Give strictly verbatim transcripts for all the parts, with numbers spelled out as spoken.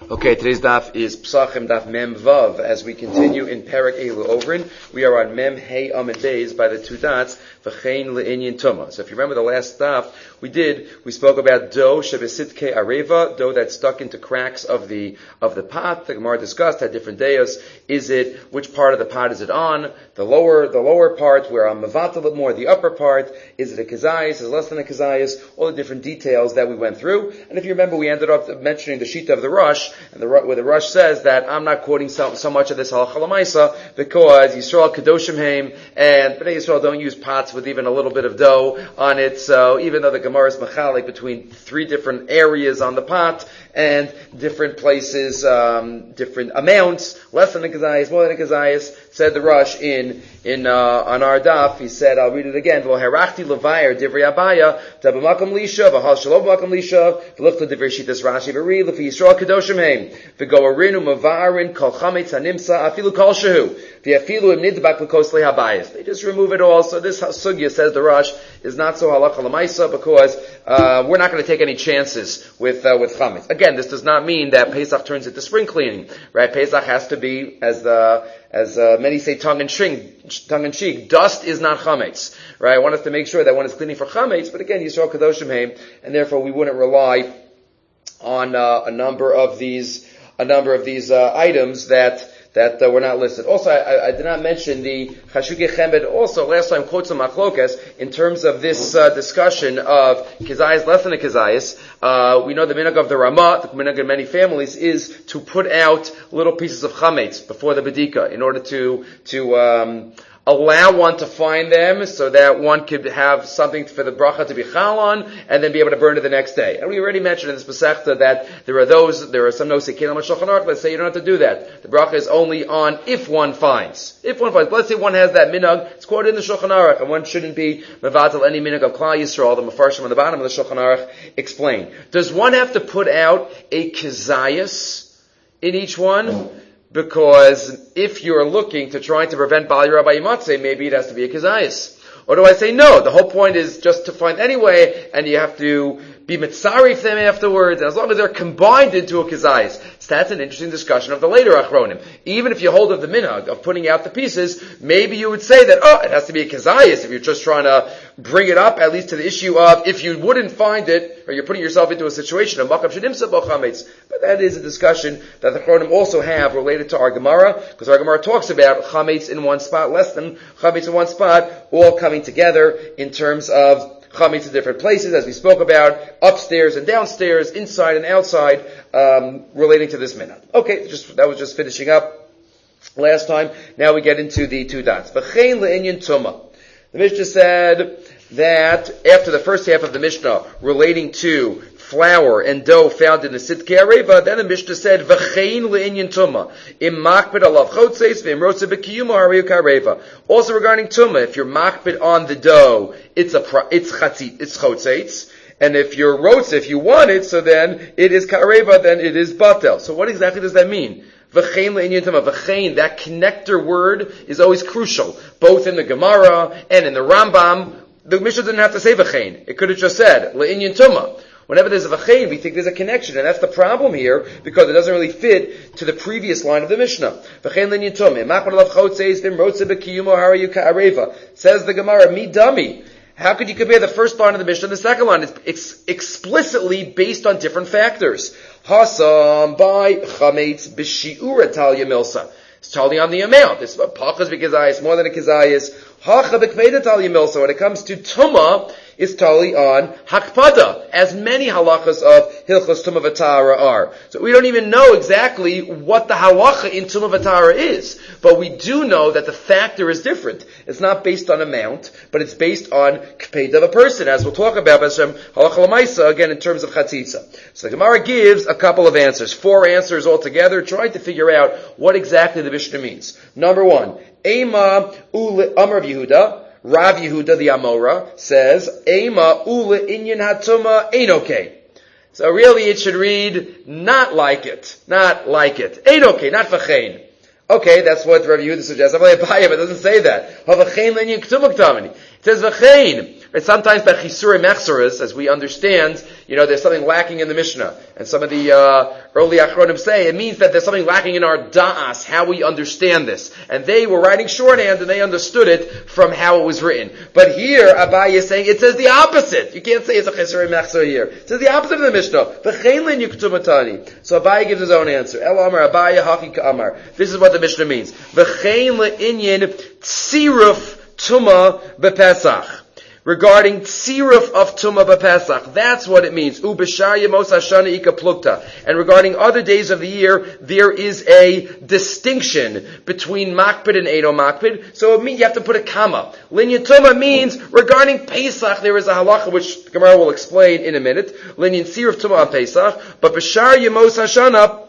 Okay, today's daf is Psachim daf Mem Vav. As we continue in Perek Elu Ovrin, we are on Mem Hey Amid Beis by the two dots, V'chein Le'inyin Tuma. So if you remember the last daf we did, we spoke about dough shebesitke areva, dough that's stuck into cracks of the of the pot. The Gemara discussed had different deos. Is it, which part of the pot is it on? The lower the lower part, where I'm mevatel more, the upper part, is it a kazayas, is it less than a kazayas? All the different details that we went through. And if you remember, we ended up mentioning the sheet of the Rush, and the, where the Rush says that I'm not quoting so, so much of this halacha l'maisa because Yisrael kadoshim heim, and Bnei Yisrael don't use pots with even a little bit of dough on it. So even though the Gemara is machalik between three different areas on the pot and different places, um, different amounts, less than a kazayas, more than a kazayas, said the Rush in in uh, on our daf. He said, I'll read it again. V'lo herachti levayer divrei Abaya tabamakam lisha v'hal shalom makam lisha v'lichta divrei shitas Rashi v'ri lefi Yisrael kadoshim heim v'goarin u'mavarin kol chametz hanimsa afilu kol shehu v'afilu im nidbak l'kos lehabayis. They just remove it all. So this sugya, says the Rush, is not so halacha l'maisa because uh, we're not going to take any chances with uh, with chametz. Again, this does not mean that Pesach turns into spring cleaning, right? Pesach has to be, as the as uh, many say, tongue in cheek, tongue in cheek. Dust is not chametz, right? I want us to make sure that one is cleaning for chametz, but again, Yisrael kadoshim heim, and therefore we wouldn't rely on uh, a number of these a number of these uh, items that. that uh, were not listed. Also, I, I did not mention the Chashuke Chemed. Also, last time quotes some machlokas in terms of this uh, discussion of kizayis less than a kizayis. Uh, we know the minhag of the Ramah, the minhag of many families, is to put out little pieces of chametz before the bedika in order to to um, allow one to find them so that one could have something for the bracha to be chal on and then be able to burn it the next day. And we already mentioned in this Masechta that there are those, there are some nosei kelim Shulchan Aruch that say you don't have to do that. The bracha is only on if one finds. If one finds. Let's say one has that minhag, it's quoted in the Shulchan Aruch, and one shouldn't be mevatel any minhag of Klal Yisrael. The Mefarshim on the bottom of the Shulchan Aruch explain. Does one have to put out a kizayas in each one? Because if you're looking to try to prevent Bali Rabbi Yimatzeh, maybe it has to be a kizayas. Or do I say no? The whole point is just to find anyway, and you have to be mitzari for them afterwards, and as long as they're combined into a kizayas. So that's an interesting discussion of the later achronim. Even if you hold of the minhag of putting out the pieces, maybe you would say that, oh, it has to be a kizayas if you're just trying to bring it up, at least to the issue of if you wouldn't find it, or you're putting yourself into a situation of makam shedimsa bo chametz. But that is a discussion that the achronim also have related to our Gemara, because our Gemara talks about chametz in one spot, less than chametz in one spot, all coming together in terms of chametz in different places, as we spoke about, upstairs and downstairs, inside and outside, um, relating to this minhag. Okay, just that was just finishing up last time. Now we get into the two dots. V'chein le'inyan tuma. The Mishnah said that after the first half of the Mishnah relating to flour and dough found in the Sitkei Areva, then the Mishnah said, V'chein le'inyan tuma. Im makbid alav chotzeis, v'im rotze b'kiyuma hariyu k'areva. Also regarding tuma, if you're makbid on the dough, it's a, it's chatzit, it's chotzeis. And if you're rotze, if you want it, so then it is k'areva, then it is batel. So what exactly does that mean? V'chein le'inyan tuma. V'chein, that connector word is always crucial, both in the Gemara and in the Rambam. The Mishnah didn't have to say v'chein. It could have just said le'inyan tuma. Whenever there's a v'chein, we think there's a connection, and that's the problem here, because it doesn't really fit to the previous line of the Mishnah. V'chein le'inyan tuma. Machmad alav chotzeis, v'im rotze b'kiyuma hariyu ka'areva. Says the Gemara, mi dami. How could you compare the first line of the Mishnah and the second line? It's ex- explicitly based on different factors. Hasam by chametz b'shi'ura talya milsa. It's totally on the amount. This pachas b'kizayis, more than a kizayis. Hacha b'kveda talya milsa. When it comes to tuma, it's totally on hakpada, as many halachas of hilchos tuma v'tara are. So we don't even know exactly what the halacha in tuma v'tara is, but we do know that the factor is different. It's not based on amount, but it's based on kpeda of a person, as we'll talk about Hashem halacha l'maisa again in terms of chatzitza. So the Gemara gives a couple of answers, four answers altogether, trying to figure out what exactly the Mishnah means. Number one, Ema ule Amar of Yehuda. Rav Yehuda the Amora says, Ema ule inyan hatuma ain't okay. So really it should read, not like it. Not like it. Ain't okay, not v'chein. Okay, that's what Rav Yehuda suggests. But it doesn't say that. It says v'chein. Right? Sometimes by chisuri mechsuras, as we understand, you know, there's something lacking in the Mishnah. And some of the uh, early Achronim say it means that there's something lacking in our da'as, how we understand this. And they were writing shorthand and they understood it from how it was written. But here, Abaye is saying it says the opposite. You can't say it's a chisuri mechsur here. It says the opposite of the Mishnah. V'chein yuktumatani. So Abaye gives his own answer. El Amar Abaye Haki Ka'amar. This is what the Mishnah means. V'chein le'inyin tziruf tuma bepesach. Regarding tziruf of Tumah b'Pesach. That's what it means. Ubeshar Yemos Hashana Ika Plukta. And regarding other days of the year, there is a distinction between Makpid and Eino Makpid. So it means you have to put a comma. Linyan Tumah means regarding Pesach, there is a halacha which the Gemara will explain in a minute. Linyan tziruf Tumah on Pesach. But Beshar Yemos Hashana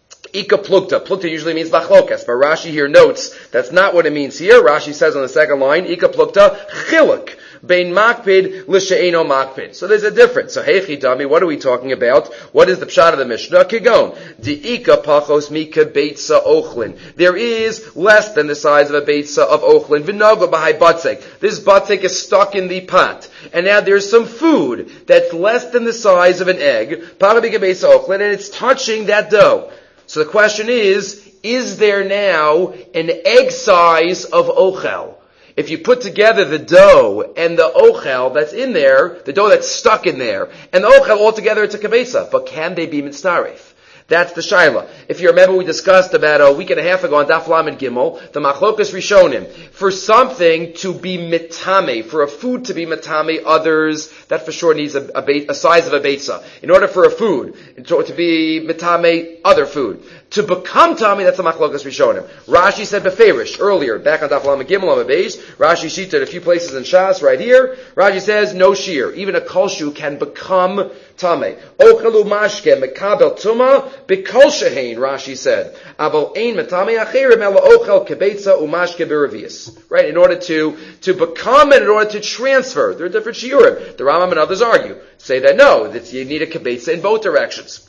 Ika plukta. Plukta usually means lachlokas, but Rashi here notes that's not what it means here. Rashi says on the second line, Ika plukta chiluk. Bein makpid l'she'eno makpid. So there's a difference. So heichi dami, what are we talking about? What is the pshat of the Mishnah? Kigon. Di'ika pachos mika beitza ochlin. There is less than the size of a beitza of ochlin. V'noga b'hai batzek. This batzek is stuck in the pot. And now there's some food that's less than the size of an egg. Parabika beitza ochlin, and it's touching that dough. So the question is, is there now an egg size of ochel? If you put together the dough and the ochel that's in there, the dough that's stuck in there, and the ochel all together, it's a kabesa. But can they be mitzaref? That's the shaila. If you remember, we discussed about a week and a half ago on Daf Lamed Gimel, the Machlokas Rishonim. For something to be mitame, for a food to be mitame, others, that for sure needs a, a, a size of a beitza. In order for a food to, to be mitame, other food. To become tami, that's the Machlokas Rishonim. Rashi said beferish earlier, back on Daf Lamed Gimel on the base. Rashi sheeted a few places in Shas right here. Rashi says no shear. Even a kolshu can become tame. Ochelu mashke mekabel tuma b'kol shehein. Rashi said, "Aval ein metame acherim ela ochel kebeitza umashke b'revius." Right, in order to to become and in order to transfer, there are different shiurim. The Rambam and others argue, say that no, that you need a kebeitza in both directions.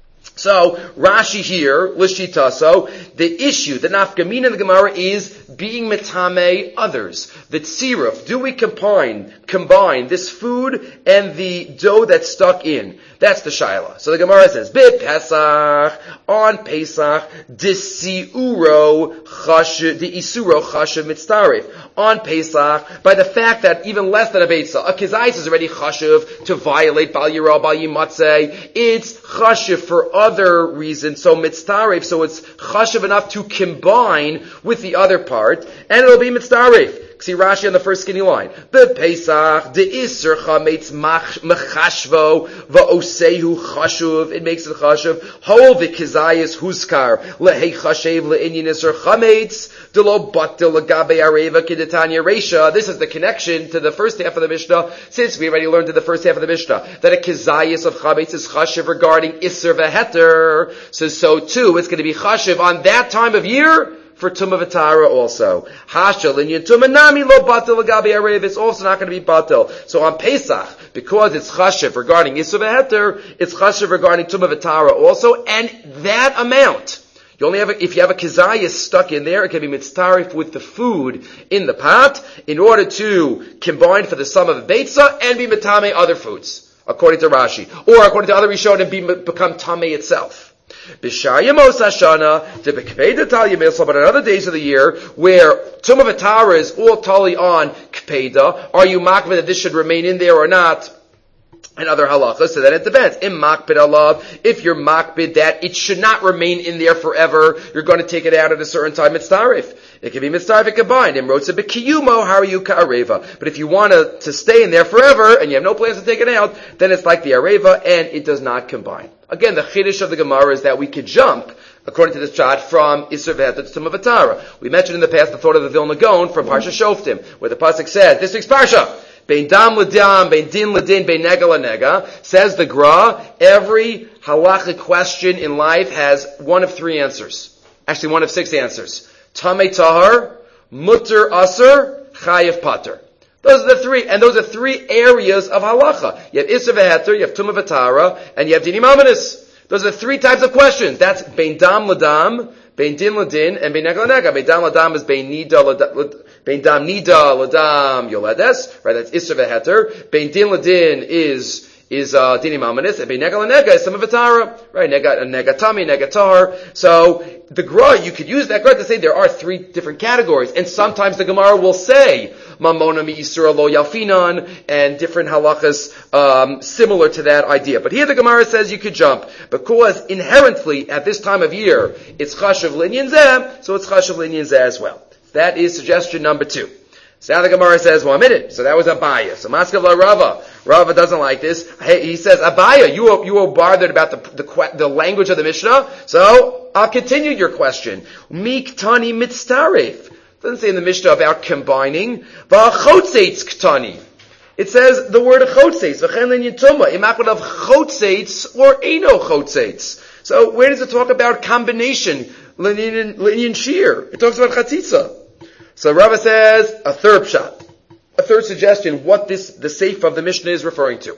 So, Rashi here, Lishitaso, the issue, the nafkamina in the Gemara is being metame others. The tziruf, do we combine, combine this food and the dough that's stuck in? That's the shaila. So the Gemara says, Be Pesach, on Pesach, disiuro chashiv, the isuro chashiv mitzarif. On Pesach, by the fact that even less than a beitza, a kizayis is already chashiv to violate bal yirah, bal yimatzeh. It's chashiv for other reasons, so mitzarif, so it's chashiv enough to combine with the other part, and it'll be mitzarif. See Rashi on the first skinny line. The Pesach, the Isser chametz mechashvo va'osehu chashuv. It makes it chashuv. Hol v'kizayis huskar lehei chashev le'inyin Isser chametz delo batil legabe areva kidetanya reisha. This is the connection to the first half of the Mishnah, since we already learned in the first half of the Mishnah that a kizayis of chametz is chashuv regarding Isser v'heter. So, so too, it's going to be chashuv on that time of year for Tumah V'Tara also. Hashal in Tumah Nami lo batel l'gabi arev. It's also not going to be batel. So on Pesach, because it's chashiv regarding Yisur V'Heter, it's chashiv regarding Tumah V'Tara also, and that amount. You only have a, if you have a kizayis stuck in there, it can be mitzarif with the food in the pot in order to combine for the sum of a beitza and be mitame other foods, according to Rashi, or according to other Rishonim, be become tamei itself. B'shayamos Hashana, the Kpeda Tali Milsa, but on other days of the year, where Tumah V'Tara is all totally on Kpeda, are you makbid that this should remain in there or not? And other halachas, so then it depends. In makbid alav, if you're makbid that it should not remain in there forever, you're going to take it out at a certain time, it's tarif. It can be mitzarif combined. In rotza b'kiyumo, how are you ka'areva? But if you want to, to stay in there forever, and you have no plans to take it out, then it's like the areva, and it does not combine. Again, the chiddush of the Gemara is that we could jump, according to this shot, from Isser V'Heter to Tumah V'Tara. We mentioned in the past the thought of the Vilna Gaon from Parsha Shoftim, where the pasuk says, this week's Parsha, Bein dam l'dam, bein din l'din, bein nega l'nega, says the Gra, every halachic question in life has one of three answers. Actually, one of six answers. Tamei tahar, mutter aser, chayev pater. Those are the three, and those are three areas of halacha. You have Isser V'Heter, you have Tumah V'Tara, and you have Dinim Amanis. Those are the three types of questions. That's Bein Dam L'Dam, Bein Din L'Din, and Bein Nega L'Nega. Bein Dam L'Dam is Bein Nida Bein dam nida ladam yoledes, right? That's isra v'heter. Bein din ladin is is uh, dinim almanis, and bein nega lanega is some of vitara, right? Nega negatami, negatar. So the Gra, you could use that Gra to say there are three different categories, and sometimes the Gemara will say mamona mi isura lo yalfinan, and different halachas um, similar to that idea. But here the Gemara says you could jump because inherently at this time of year it's chashav linyan zeh, so it's chashav linyan zeh as well. That is suggestion number two. So now the Gemara says, well, a minute. So that was Abaya. So Maskav la Rava. Rava doesn't like this. Hey, he says, Abaya, you are, you are bothered about the, the, the language of the Mishnah. So I'll continue your question. Miktani mitztaref. Doesn't say in the Mishnah about combining. V'achotzeitz ktani. It says the word chotzeitz. V'chen l'inyan tumah. Imakot of chotzeitz or eno chotzeitz. So where does it talk about combination? L'inyan shir. It talks about chatzitza. So Rava says a third shot, a third suggestion, what this, the seif of the Mishnah is referring to.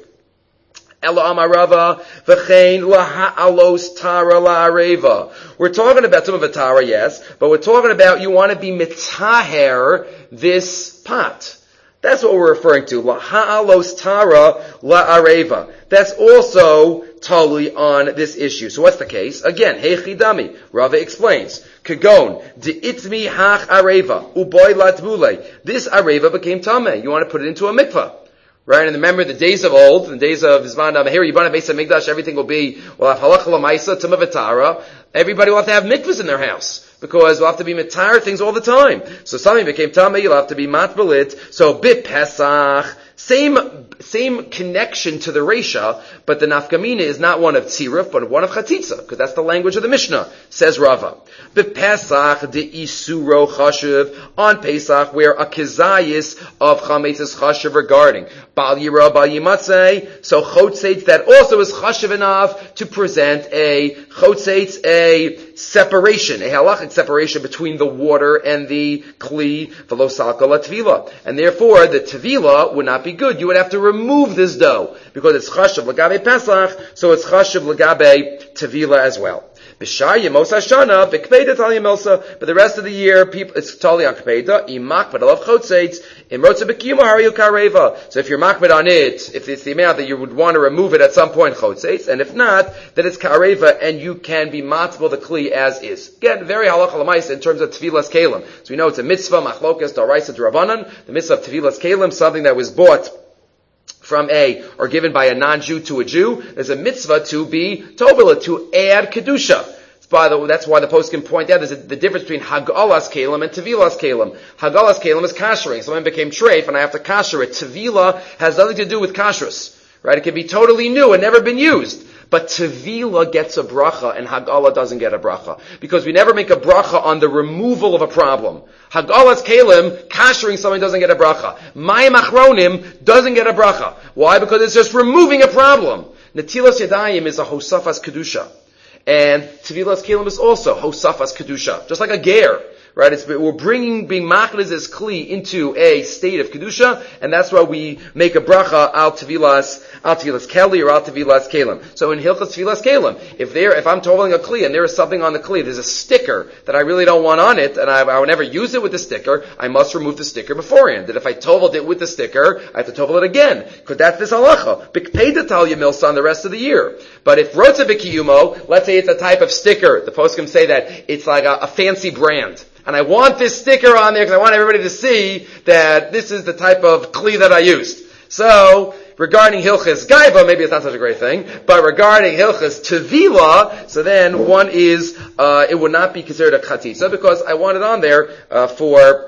Ela amar Rava, v'chein laha'alos tara la'areva. We're talking about some of a tara, yes, but we're talking about you want to be mitaher this pot. That's what we're referring to. Laha'alos tara la'areva. That's also totally on this issue. So what's the case? Again, heichidami. Rava explains. Kagon, de'itmi hach areva, uboy latbule. This areva became tameh. You want to put it into a mikvah. Right? And remember the days of old, the days of Zman Amahir, Yibana Beis HaMikdash, everything will be, well, halacha l'maisa, tumah v'tara. Everybody will have to have mikvahs in their house. Because we'll have to be mitar things all the time. So something became tameh, you'll have to be matbalit. So bit Pesach, same, same connection to the Reisha, but the nafkamina is not one of tziruf, but one of chatzitza, because that's the language of the Mishnah, says Rava. Bit Pesach, de isuro chashiv, on Pesach, where a kizayis of chametz is chashiv regarding Bal Yira, Bal Yimatzeh, so chotzeitz, that also is chashiv enough to present a chotzeitz, a separation, a halachic separation between the water and the kli, v'lo salka la tvila. And therefore, the tvila would not be good. You would have to remove this dough, because it's chashav l'gabe Pesach, so it's chashav l'gabe tvila as well. But the rest of the year, people, it's totally on Kpeda. So if you're makbid on it, if it's the amount that you would want to remove it at some point, chotzeitz, and if not, then it's kareva, and you can be matzbel the kli as is. Again, very halacha l'maisa in terms of tevilas kalim. So we know it's a mitzvah, machlokas, daraisa, d'Rabbanan, the mitzvah of tevilas kalim, something that was bought from a, or given by a non-Jew to a Jew, there's a mitzvah to be tovila, to add kedusha. By the, that's why the poskim point out there's a, the difference between hagalas kalim and tevilas kalim. Hagalas kalim is kashering. Someone became treif and I have to kasher it. Tevila has nothing to do with kashrus. Right? It can be totally new and never been used. But tevila gets a bracha and hagala doesn't get a bracha. Because we never make a bracha on the removal of a problem. Hagalas kalim, kashering something doesn't get a bracha. Mayim achronim doesn't get a bracha. Why? Because it's just removing a problem. Netilas yadayim is a hosafas kedusha. And tevilas kalim is also hosafas kedusha, just like a ger, right? It's, we're bringing being machlis as kli into a state of kedusha, and that's why we make a bracha al tevilas al tevilas keli or al tevilas kalim. So in hilchas tevilas kalim, if there, if I'm toveling a kli and there is something on the kli, there's a sticker that I really don't want on it, and I, I would never use it with the sticker, I must remove the sticker beforehand. That if I toveled it with the sticker, I have to tovel it again, because that's this halacha. Bikpei detalya milsa the rest of the year. But if rotza b'kiyumo, let's say it's a type of sticker, the poskim say that it's like a, a fancy brand. And I want this sticker on there because I want everybody to see that this is the type of kli that I used. So, regarding Hilchas Gaiva, maybe it's not such a great thing, but regarding Hilchas Tevila, so then one is, uh, it would not be considered a chatzitza because I want it on there, uh, for,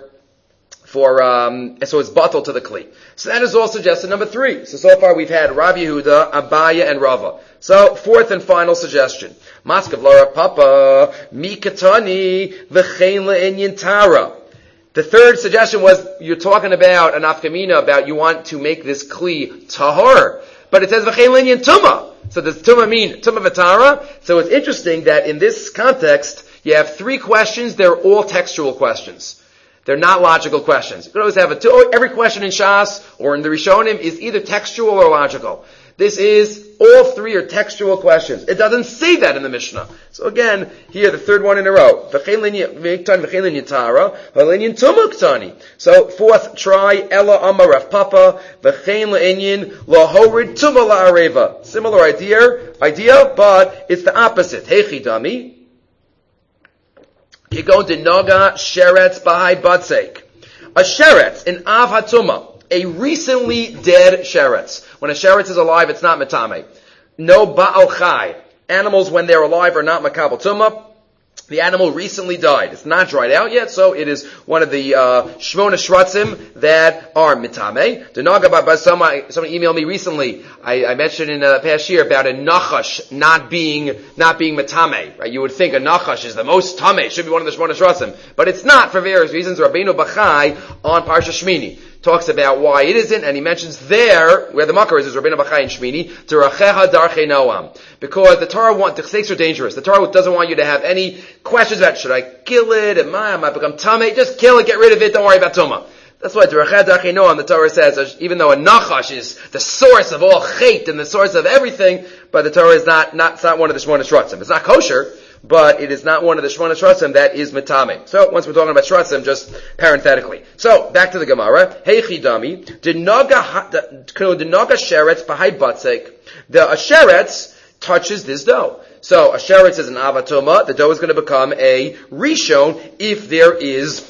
for, um, so it's batal to the kli. So that is all suggestion number three. So, so far we've had Rabbi Yehuda, Abaya, and Rava. So, fourth and final suggestion. Maskav Lara Papa, Mikatani, V'chein le'inyan tara. The third suggestion was, you're talking about an afkamina, about you want to make this kli tahor. But it says V'chein le'inyan tumah. So does tumah mean tumah v'tara? So it's interesting that in this context, you have three questions, they're all textual questions. They're not logical questions. You can always have a, every question in Shas or in the Rishonim is either textual or logical. This is, all three are textual questions. It doesn't say that in the Mishnah. So again, here, the third one in a row. So, fourth try, Ella Amar Rav Papa, V'chein le'inyin, Lahorid Tuma la'areva. Similar idea, idea, but it's the opposite. Hechi dami. You go to Naga Sheretz Bahai Batsek. A Sheretz, an Av HaTuma. A recently dead sheretz. When a sheretz is alive, it's not metame. No ba'al chai. Animals, when they're alive, are not makabel tumah. The animal recently died. It's not dried out yet, so it is one of the uh, shmona shratzim that are mitame. Denaga, someone, someone emailed me recently. I, I mentioned in the past year about a nachash not being not being mitame. Right? You would think a nachash is the most tame. Should be one of the shmona shratzim, but it's not for various reasons. Rabbeinu Bachai on Parsha Shmini talks about why it isn't, and he mentions there, where the makar is, is Rabbeinu Bachai and Shmini, to Racheha Darchei Noam. Because the Torah wants, the snakes are dangerous. The Torah doesn't want you to have any questions about, should I kill it? Am I, am I become tamei? Just kill it, get rid of it, don't worry about tumah. That's why to Racheha Darchei Noam, the Torah says, even though a nachash is the source of all chait and the source of everything, but the Torah is not, not, it's not one of the Shmona Shratzim. It's not kosher, but it is not one of the Shmona Shratzim that is metame. So, once we're talking about Shratzim, just parenthetically. So, back to the Gemara. Heichi dami, dinaga sheretz b'hai batzek. The sheretz touches this dough. So, a sheretz is an avatoma. The dough is going to become a rishon if there is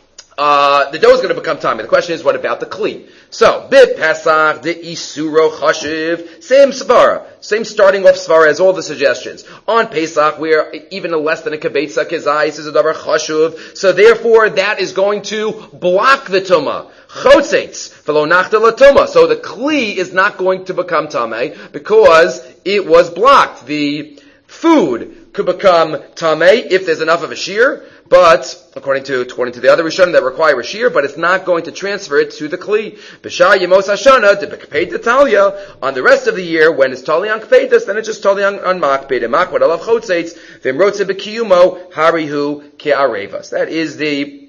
Uh, the dough is going to become tummy. The question is, what about the kli? So, bit Pesach, the isuro chashiv, same svara, same starting off svara as all the suggestions. On Pesach, where even a less than a kibetza kezais is a davar chashuv, so therefore that is going to block the tumah. Chotzeitz, velo nachta la tumah. So the kli is not going to become tamei because it was blocked. The food could become tamei if there's enough of a shear, but according to according to the other Rishonim that require a shear, but it's not going to transfer it to the kli. B'shah yemos hashana de b'kpeit talia. On the rest of the year, when it's tali on kpeitas, then it's just tali on, on makpeit. And makvad alav chotzeitz v'mrotze b'kiyumo harihu ke'arevas. That is the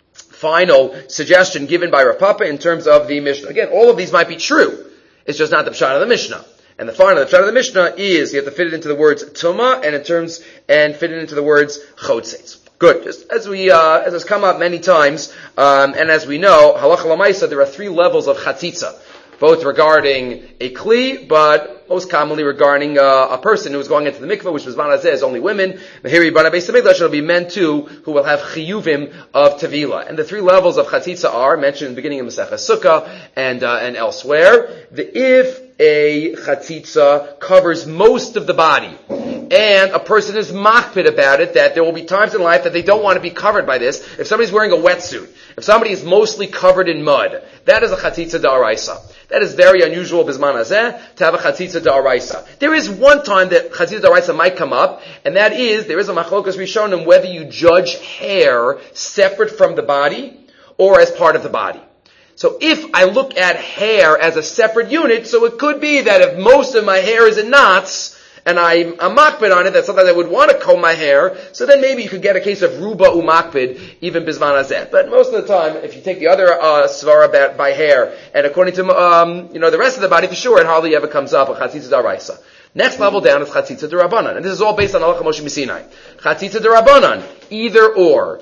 final suggestion given by Rav Papa in terms of the Mishnah. Again, all of these might be true. It's just not the pshat of the Mishnah. And the final, the pshat of the Mishnah is you have to fit it into the words tuma and in terms and fit it into the words chotzeitz. Good. Just as we, uh, as has come up many times, um, and as we know, halacha l'maisa, there are three levels of chatzitza, both regarding a kli, but most commonly regarding uh, a person who is going into the mikveh, which was manazeh is only women. Mehiri b'nai beis hamikdash, it'll be men too, who will have chiyuvim of tevila. And the three levels of chatzitza are mentioned in the beginning of Masechah Sukkah and uh, and elsewhere. The if a chatzitza covers most of the body, and a person is makpid about it, that there will be times in life that they don't want to be covered by this. If somebody's wearing a wetsuit, if somebody is mostly covered in mud, that is a chatzitza da'araisa. That is very unusual bisman hazeh to have a chatzitza da'araisa. There is one time that chatzitza da'araisa might come up, and that is, there is a machlokas rishonim whether you judge hair separate from the body or as part of the body. So if I look at hair as a separate unit, so it could be that if most of my hair is in knots, and I'm a makpid on it, that sometimes I would want to comb my hair, so then maybe you could get a case of ruba umakpid, even bizman hazeh. But most of the time, if you take the other uh, svara about by hair, and according to um, you know the rest of the body, for sure, it hardly ever comes up a chatzitza daraisa. Next level down is chatzitza derabanan, and this is all based on halacha Moshe Misinai. Chatzitza derabanan, either or,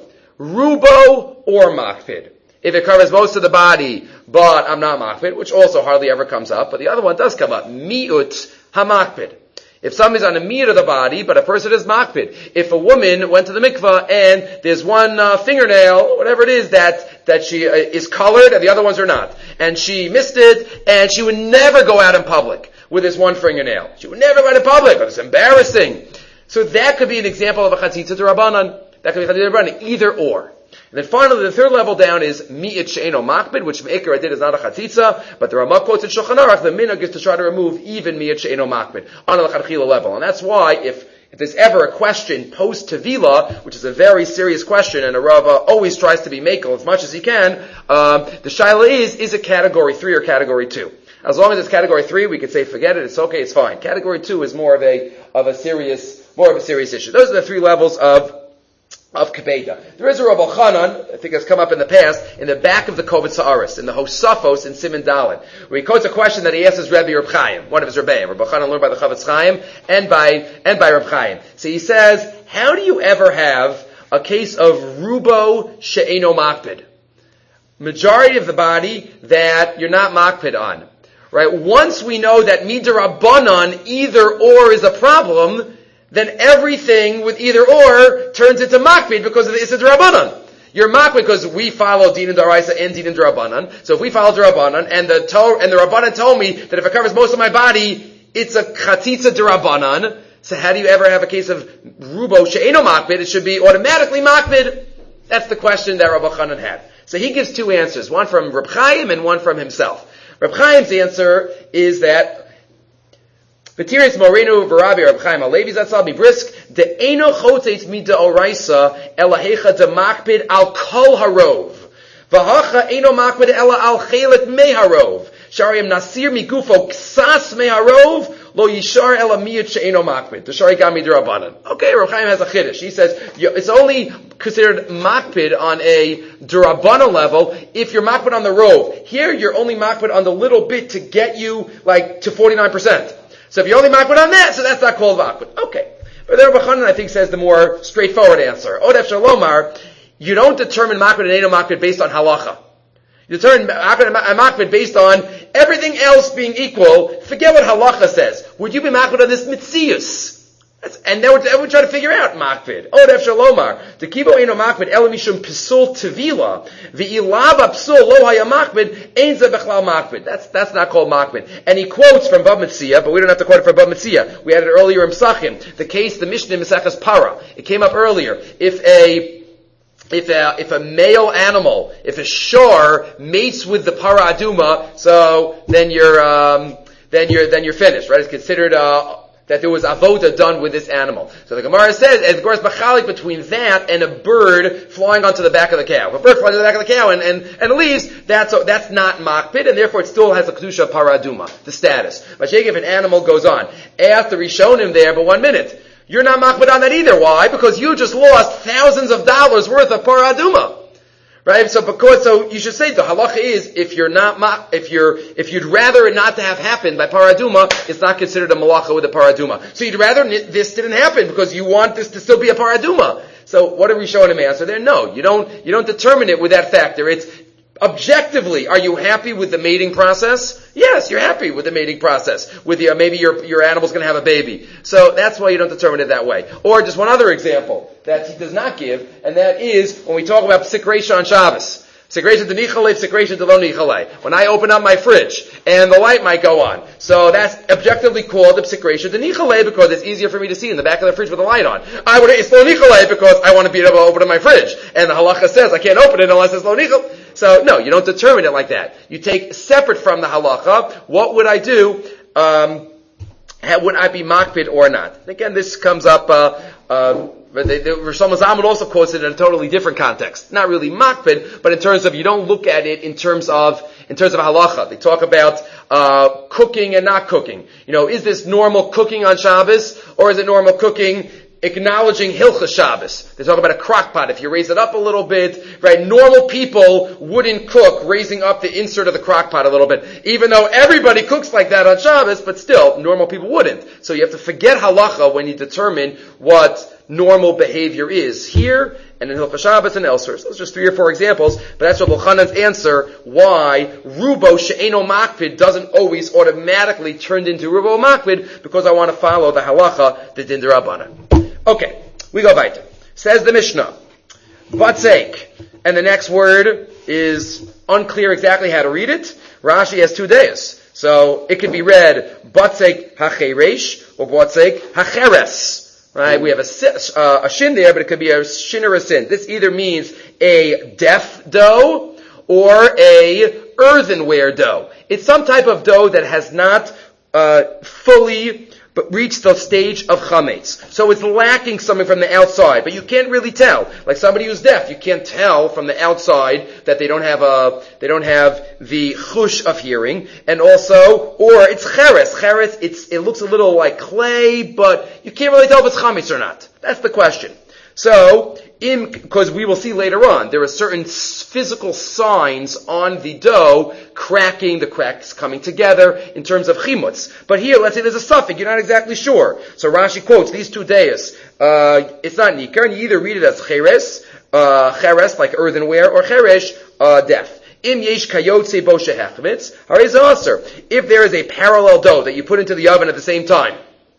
rubo or makpid. If it covers most of the body, but I'm not makpid, which also hardly ever comes up, but the other one does come up, miut hamakpid. If somebody's on a meat of the body, but a person is makpid. If a woman went to the mikvah and there's one uh, fingernail, whatever it is, that that she uh, is colored and the other ones are not, and she missed it, and she would never go out in public with this one fingernail. She would never go out in public. It's embarrassing. So that could be an example of a chatzitza d'Rabbanan. That could be chatzitza d'Rabbanan, either or. And then finally, the third level down is mi'it she'eno makbid, which me'ikar I did is not a chatzitza, but the Ramah quotes in Shulchan Aruch, the minhag is to try to remove even mi'it she'eno makbid on a l'chadchila level. And that's why if, if there's ever a question post tevila, which is a very serious question, and a Rava always tries to be makel as much as he can, um, the shaila is, is it category three or category two? As long as it's category three, we could say forget it, it's okay, it's fine. Category two is more of a, of a serious, more of a serious issue. Those are the three levels of of Kebeda. There is a Rabbi Chanan, I think has come up in the past, in the back of the Kovetz Haaretz, in the Hosafos in Siman Daled, where he quotes a question that he asks his Rebbe Reb Chaim, one of his Rebbeim. Rabbi Chanan learned by the Chavetz Chaim and by and by Reb Chaim. So he says, how do you ever have a case of Rubo She'eno Makpid? Majority of the body that you're not Makpid on. Right? Once we know that Midarabanan, either or is a problem, then everything with either or turns into makpid because of the Issa D'Rabbanan. You're makpid because we follow Din and Daraisa and Din and D'Rabbanan. So if we follow D'Rabbanan and the Torah, and the Rabbanan told me that if it covers most of my body, it's a Chatzitza D'Rabbanan. So how do you ever have a case of Rubo She'eno Makpid? It should be automatically makpid. That's the question that Rabbi Chanan had. So he gives two answers, one from Reb Chaim and one from himself. Reb Chaim's answer is that V'tiris Morenu v'Rabi Reb Chaim Halevi Zatzal Bibrisk de Eino Chotetz Mida Oraisa Elahecha de Makpid al Kol Harov V'Hacha Eino Makpid Ela al Chelet Me Harov Shariam Nasir Migufo Ksas Me Harov Lo Yishar Ela Miyut She'eno Makpid T'Shari Gami D'Rabbanan. Okay, Reb Chaim has a chiddush. He says it's only considered makpid on a D'Rabbanan level if you're makpid on the rove. Here you're only makpid on the little bit to get you like to forty-nine percent. So if you're only makpid on that, so that's not called makpid. Okay. But then Rabbi Chanan, I think, says the more straightforward answer. Odef Shalomar, you don't determine makpid and Eino makpid based on halacha. You determine makpid and makpid based on everything else being equal. Forget what halacha says. Would you be makpid on this mitzius? And then we're, we're trying to figure out makpid. Odef Shalomar, the kibo Eino makpid elamishum pisul tevila v'ilava psul lo haya makpid ein ze bechlal makpid. That's that's not called makpid. And he quotes from Bab Metzia, but we don't have to quote it from Bab Metzia. We had it earlier in Psachim. The case, the Mishnah in Maseches Para. It came up earlier. If a If a, if a male animal, if a shor mates with the para aduma, so then you're, um, then you're, then you're finished, right? It's considered, uh, that there was avoda done with this animal. So the Gemara says, and of course, bachalik between that and a bird flying onto the back of the cow. If a bird flies on the back of the cow and, and, and leaves, that's, that's not makpid, and therefore it still has a kedusha paraduma, the status. But if an animal goes on, after we shown him there, but one minute, you're not makpid on that either. Why? Because you just lost thousands of dollars worth of paraduma. Right? So because, so you should say the halacha is, if you're not, if you're, if you'd rather it not to have happened by paraduma, it's not considered a malacha with a paraduma. So you'd rather this didn't happen because you want this to still be a paraduma. So what are we showing him answer there? No, you don't, you don't determine it with that factor. It's, objectively, are you happy with the mating process? Yes, you're happy with the mating process. With your, maybe your, your animal's gonna have a baby. So that's why you don't determine it that way. Or just one other example that he does not give, and that is when we talk about psik reisha on Shabbos. Psik reisha de nichalei, psik reisha de lo nichalei. When I open up my fridge, and the light might go on. So that's objectively called the psik reisha de nichalei because it's easier for me to see in the back of the fridge with the light on. I would, it's lo nichalei because I want to be able to open up my fridge. And the halacha says I can't open it unless it's lo nichalei. So, no, you don't determine it like that. You take separate from the halacha, what would I do, um, would I be makpid or not? Again, this comes up, uh, uh, Rosh Hashanah also quotes it in a totally different context. Not really makpid, but in terms of, you don't look at it in terms of, in terms of halacha. They talk about, uh, cooking and not cooking. You know, is this normal cooking on Shabbos, or is it normal cooking acknowledging Hilchas Shabbos? They talk about a crock pot. If you raise it up a little bit, right, normal people wouldn't cook raising up the insert of the crock pot a little bit. Even though everybody cooks like that on Shabbos, but still, normal people wouldn't. So you have to forget halacha when you determine what normal behavior is here and in Hilchas Shabbos and elsewhere. So those are just three or four examples, but that's Rabbi Chanan's answer why Rubo She'eno Makpid doesn't always automatically turn into Rubo Makpid, because I want to follow the halacha, the Din D'Rabbanan. Okay, we go weiter. Says the Mishnah, Batzek, and the next word is unclear exactly how to read it. Rashi has two days. So it can be read Batzek HaCheresh or Batzek HaCheres. Right? We have a, uh, a shin there, but it could be a shin or a sin. This either means a deaf dough or a earthenware dough. It's some type of dough that has not uh, fully but reach the stage of chametz. So it's lacking something from the outside, but you can't really tell. Like somebody who's deaf, you can't tell from the outside that they don't have a, they don't have the chush of hearing. And also, or it's cheres. Cheres, it's, it looks a little like clay, but you can't really tell if it's chametz or not. That's the question. So, because we will see later on, there are certain physical signs on the dough cracking, the cracks coming together in terms of chimutz. But here, let's say there's a suffix, you're not exactly sure. So Rashi quotes these two deis. Uh, it's not nikar, and you either read it as cheres, uh, cheres, like earthenware, or cheresh, uh, deaf. Im yesh kayotze bo shehechmitz, hariz aser. If there is a parallel dough that you put into the oven at the same time,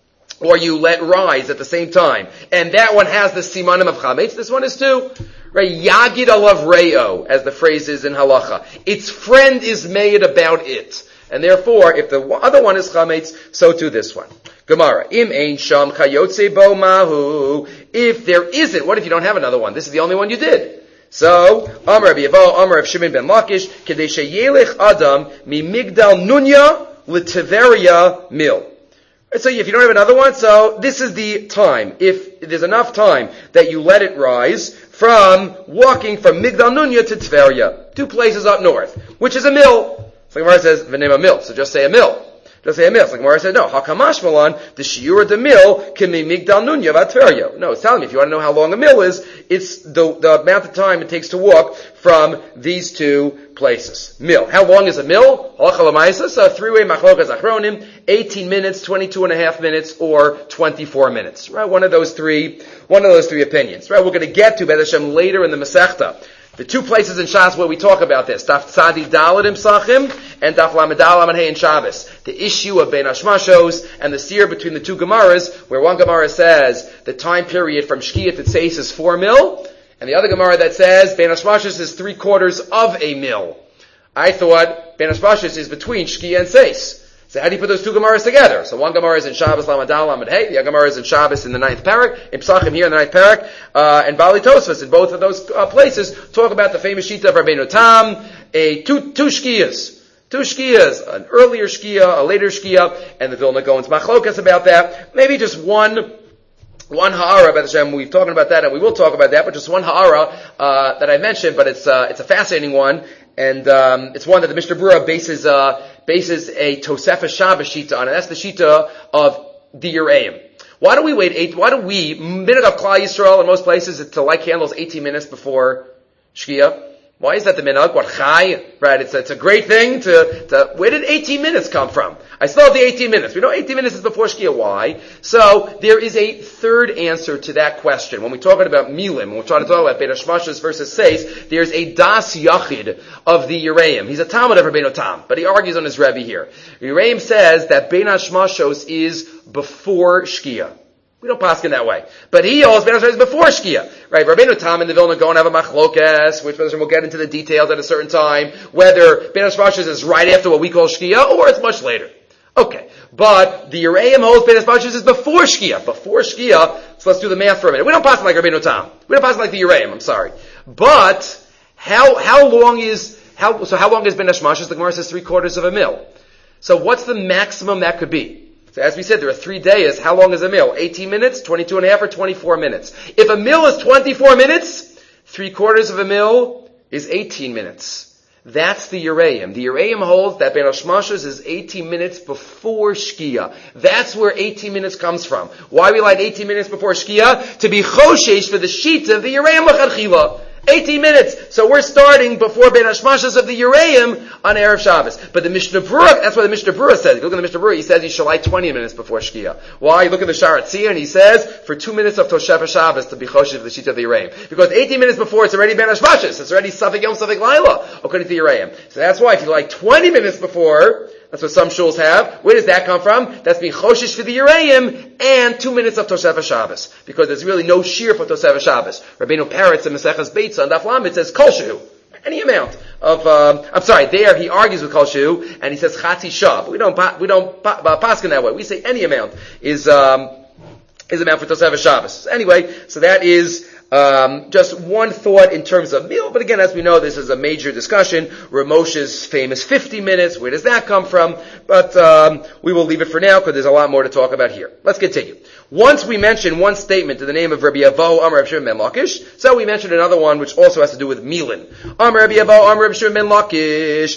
or you let rise at the same time, and that one has the simanim of chametz, this one is too. Right? Yagid alav reo, as the phrase is in halacha. Its friend is made about it. And therefore, if the other one is chametz, so too this one. Gemara. Im ein sham chayotze bo mahu. If there isn't, what if you don't have another one? This is the only one you did. So, Amar Rabbi Yavo, Amar Rav Shimon ben Lakish, Kedei sheyelech Adam mi Migdal Nunya l'Tiveria mil. So if you don't have another one, so this is the time. If there's enough time that you let it rise from walking from Migdal Nunya to Tveria, two places up north, which is a mill. So Gemara says, v'name a mill. So just say a mill. Just say a mill. So Gemara said, no. Hakamash malan, the shiur the mill can be Migdal Nunya v'Tveria. No, it's telling me if you want to know how long a mill is, it's the, the amount of time it takes to walk from these two places. Mill. How long is a mill? Halacha l'maisa. So three-way machlokas achronim, eighteen minutes, twenty-two and a half minutes, or twenty-four minutes. Right? One of those three, one of those three opinions. Right? We're going to get to Be'ez Hashem later in the Masechta. The two places in Shas where we talk about this, Daf Tzadi Daladim Sachim and Daf Lamed Dalam Hey in Shabbos. The issue of Bein Hashmashos and the seer between the two Gemaras, where one Gemara says the time period from Shkia to Tzeis is four mil, and the other Gemara that says Bein Hashmashos is three quarters of a mil. I thought Bein Hashmashos is between Shkia and Tzeis. So how do you put those two Gemaras together? So one Gemara is in Shabbos, Lamed Dalam and Hey, the other Gemara is in Shabbos in the ninth parak, in Psachim here in the ninth parak, uh, and Bali Tosfos in both of those uh, places talk about the famous Shita of Rabbeinu Tam, a two, two Shkiyas. Two Shkiyas, an earlier Shkia, a later Shkia, and the Vilna Gaon's Machlokas about that. Maybe just one One ha'ara, B'ez Hashem, we've talked about that, and we will talk about that, but just one ha'ara uh, that I mentioned, but it's uh, it's a fascinating one, and um, it's one that the Mishnah Berurah bases uh, bases a Tosefes Shabbos shita on, and that's the shita of the Yereim. Why do we wait eight? Why do we minute of Klal Yisrael in most places to light candles eighteen minutes before Shkia? Why is that the minhag? What chai? Right? It's it's a great thing to, to. Where did eighteen minutes come from? I still have the eighteen minutes. We know eighteen minutes is before Shkia. Why? So there is a third answer to that question. When we're talking about milim, when we're trying to talk about Bein Hashmashos versus Seis, there's a das yachid of the Yereim. He's a Talmud of Rabbeinu Tam, but he argues on his Rebbe here. Yereim says that Bein Hashmashos is before Shkia. We don't paskin that way. But he holds Bein Hashmashos is before Shkia. Right? Rabbeinu Tam and the Vilna Gaon have a machlokes, which we'll get into the details at a certain time, whether Bein Hashmashos is right after what we call Shkia, or it's much later. Okay. But the Yereim holds Bein Hashmashos is before Shkia. Before Shkia, so let's do the math for a minute. We don't paskin like Rabbeinu Tam. We don't paskin like the Yereim, I'm sorry. But, how, how long is, how, so how long is Bein Hashmashos? The Gemara says three quarters of a mil. So what's the maximum that could be? So as we said, there are three days. How long is a meal? eighteen minutes, twenty-two and a half, or twenty-four minutes? If a meal is twenty-four minutes, three quarters of a meal is eighteen minutes. That's the Yereim. The Yereim holds that Bein Hashmashos is eighteen minutes before Shkia. That's where eighteen minutes comes from. Why we light eighteen minutes before Shkia? To be choshesh for the shita of the Yereim l'chadchila. eighteen minutes. So we're starting before Bein Hashmashos of the Yereim on Erev Shabbos. But the Mishnah Berurah, that's what the Mishnah Berurah says. If you look at the Mishnah Berurah, he says you should light twenty minutes before Shkia. Why? You look at the Sharatzia and he says, for two minutes of Toshef Shabbos to be choshev for the shita of the Yereim. Because eighteen minutes before, it's already Bein Hashmashos. It's already Safek Yom Safek Laila, according to the Yereim. So that's why if you light twenty minutes before, that's what some shuls have. Where does that come from? That's being choshesh for the Yereim and two minutes of Tosefes Shabbos. Because there's really no shear for Tosefes Shabbos. Rabbeinu Peretz in Maseches Beitza on Daf Lamed says kol shehu. Any amount of, um, I'm sorry, there he argues with kol shehu and he says chatzi shah. We don't, we don't uh, paskin that way. We say any amount is, um, is amount for Tosefes Shabbos. Anyway, so that is, Um, just one thought in terms of meal, but again, as we know, this is a major discussion. Ramosha's famous fifty minutes, where does that come from? But um, we will leave it for now because there's a lot more to talk about here. Let's continue. Once we mentioned one statement in the name of Rabbi Avo, Amar Rabbi Shimon ben Lakish, so we mentioned another one which also has to do with milin. Amar Rabbi Avo, Amar Rabbi Shimon ben Lakish,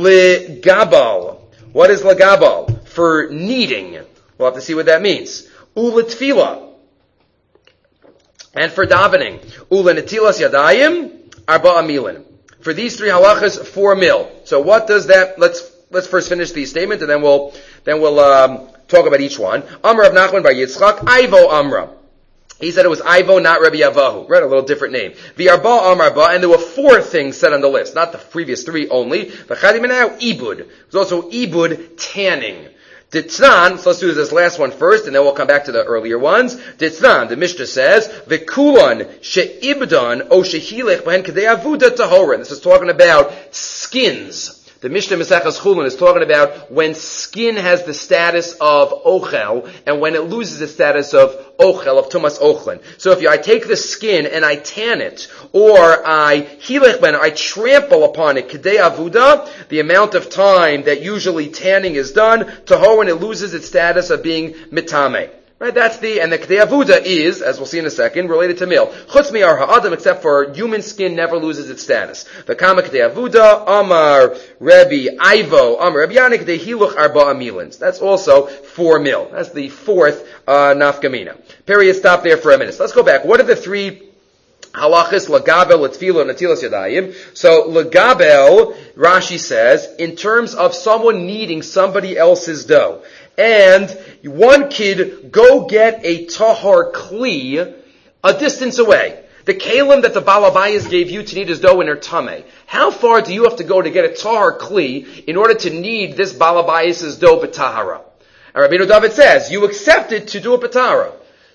legabal. What is legabal? For kneading. We'll have to see what that means. Uletfila. And for davening, ula netilas yadayim, arba amilin. For these three halachas, four mil. So what does that, let's, let's first finish the statement and then we'll, then we'll, um, talk about each one. Amr of Nachman bar Yitzchak, Ivo Amra. He said it was Ivo, not Rabbi Avahu. Right, a little different name. The Arba Amar Ba, and there were four things said on the list, not the previous three only. V'chadi Menau, Ibud. There's also Ibud, tanning. Ditznan, so let's do this last one first, and then we'll come back to the earlier ones. Ditznan, the Mishnah says, V'kulan she'ibdan o shehilech b'hen kedei avuda tahorin. This is talking about skins. The Mishnah Maseches Chulin is talking about when skin has the status of ochel and when it loses the status of ochel, of tumas ochlin. So if you, I take the skin and I tan it, or I hilech ben, I trample upon it, kedei avuda, the amount of time that usually tanning is done, tahor when it loses its status of being mitame. Right, that's the, and the Kedei Avuda is, as we'll see in a second, related to mil. Chutz mi'ar ha'adam, except for human skin never loses its status. The Kama Kedei Avuda, Amar Rebbe Ivo, Amar Rebbe Yanik, Kedei Hiluch Arba Amilins. That's also four mil. That's the fourth, uh, nafkamina. Period, stop there for a minute. So let's go back. What are the three halachas, lagabel, latfilo, natilas yadayim? So, lagabel, Rashi says, in terms of someone needing somebody else's dough, and one kid go get a tahar kli a distance away. The kalim that the balabayas gave you to knead his dough in her tameh. How far do you have to go to get a tahar kli in order to knead this balabayas' dough b'tahara? And Rabbeinu David says, you accept it to do a b'tahara.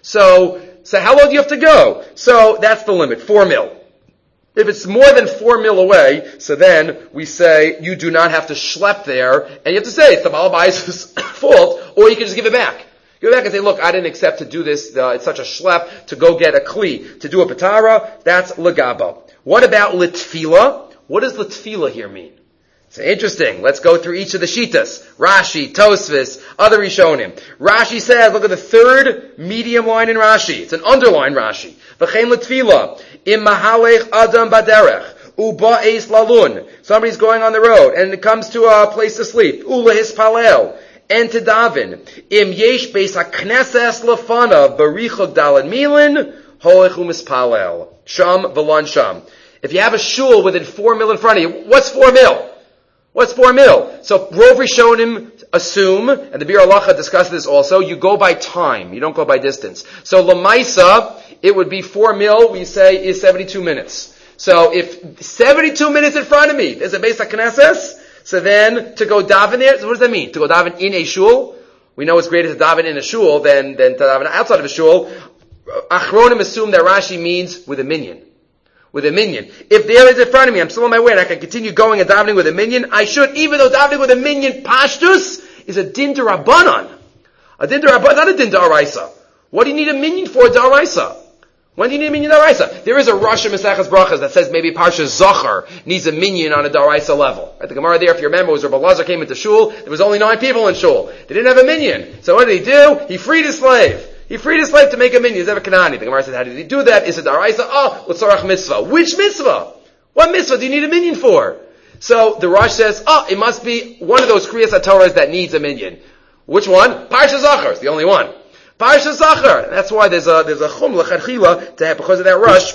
So, so how long do you have to go? So that's the limit, four mil. If it's more than four mil away, so then we say you do not have to schlep there, and you have to say it's the balabayas' fault, or you can just give it back. Give it back and say, look, I didn't accept to do this, uh, it's such a schlep, to go get a kli, to do a patara, that's legabo. What about litfila? What does litfila here mean? It's interesting. Let's go through each of the shitas. Rashi, Tosfos, other Rishonim. Rashi says, look at the third medium line in Rashi. It's an underlined Rashi. V'chein l'tfila, im mahalech adam baderech, uba eis lalun. Somebody's going on the road, and it comes to a place to sleep. Ula hispalel, and to daven. Im yesh beis hakneses lefana, barichog dalad milin, holech umispalel. Sham v'lan sham. If you have a shul within four mil in front of you, what's four mil? What's four mil? So Rov Rishonim assume, and the Bir Halacha discussed this also, you go by time, you don't go by distance. So Lamaisa, it would be four mil, we say, is seventy-two minutes. So if seventy-two minutes in front of me, there's a Beis HaKnesses, so then to go daven there, so what does that mean? To go daven in a shul? We know it's greater to daven in a shul than, than to daven outside of a shul. Achronim assume that Rashi means with a minyan. With a minyan. If there is in front of me, I'm still on my way, and I can continue going and davening with a minyan, I should, even though davening with a minyan, pashtus, is a din d'Rabbanan. A din d'Rabbanan, not a din d'Oraisa. What do you need a minyan for, d'Oraisa? When do you need a minyan d'Oraisa? There is a Rosh Mesechus Brachas that says maybe Parsha Zachar needs a minyan on a d'Oraisa level. Right? The Gemara there, if you remember, was Rabbi Lazar came into shul, there was only nine people in shul. They didn't have a minyan. So what did he do? He freed his slave. He freed his slave to make a minyan. He's ever Kanani. The Gemara said, how did he do that? Is it d'Oraisa? Oh, l'tzarach mitzvah. Which mitzvah? What mitzvah do you need a minyan for? So the Rosh says, oh, it must be one of those Kriyas HaTorahs that needs a minyan. Which one? Parsha Zachar is the only one. Parsha Zachar. That's why there's a there's a chum l'chadchila to have, because of that rush,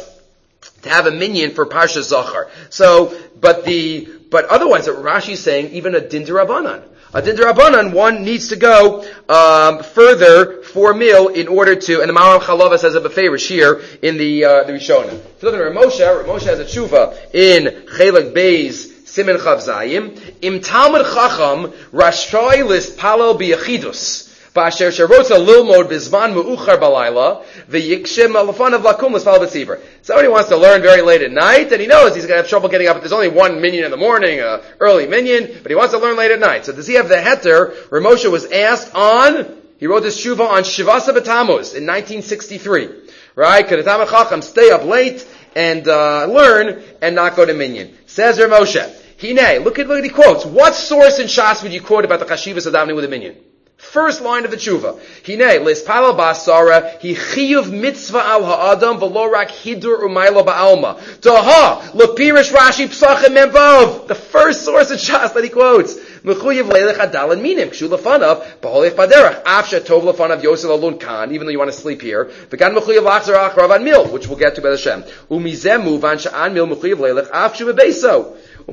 to have a minyan for Parsha Zachar. So, but the but otherwise, Rashi is saying even a din d'Rabbanan. A din d'Rabbanan, one needs to go um, further four mil in order to, and the Maharam Chalava says a beferish here in the uh, the Rishonim. If you look at Ramosha, Ramosha has a tshuva in Chelek Beis Simen Chav Zayim. Im Talmud Chacham Rashoy Lis Palel B'Yachidus. Ba'asher Sherotza Lilmod Bizman Mu'uchar Balayla V'Yikshim Alafanav Lakum L'Spal B'Tzibur. Somebody wants to learn very late at night, and he knows he's going to have trouble getting up. There's only one minyan in the morning, uh, early minyan, but he wants to learn late at night. So does he have the heter? Ramosha was asked on, he wrote this shuvah on Shivasa B'Tammuz in nineteen sixty-three. Right? Could a Talmid Chacham stay up late and uh, learn and not go to minyan? Says Ramosha. Hine, look at, look at the quotes. What source in Shas would you quote about the Chashivas of davening with a minyan? First line of the tshuva. Hine, lespalal ba'asara, hi chiyuv mitzvah al ha'adam, v'lo rak hidur umaylo ba'alma. Daha, lepirish Rashi psachim memvav. The first source of Shas that he quotes. Mechuyev leilech adalan minim. Kshu lefanav, b'holech baderach. Afsha tov lefanav yosel alun kan, even though you want to sleep here. V'gan mechuyev lachzer achrav an mil, which we'll get to by the Shem. Umizemu van sha'an mil mechuyev leilech afshu bebeso. And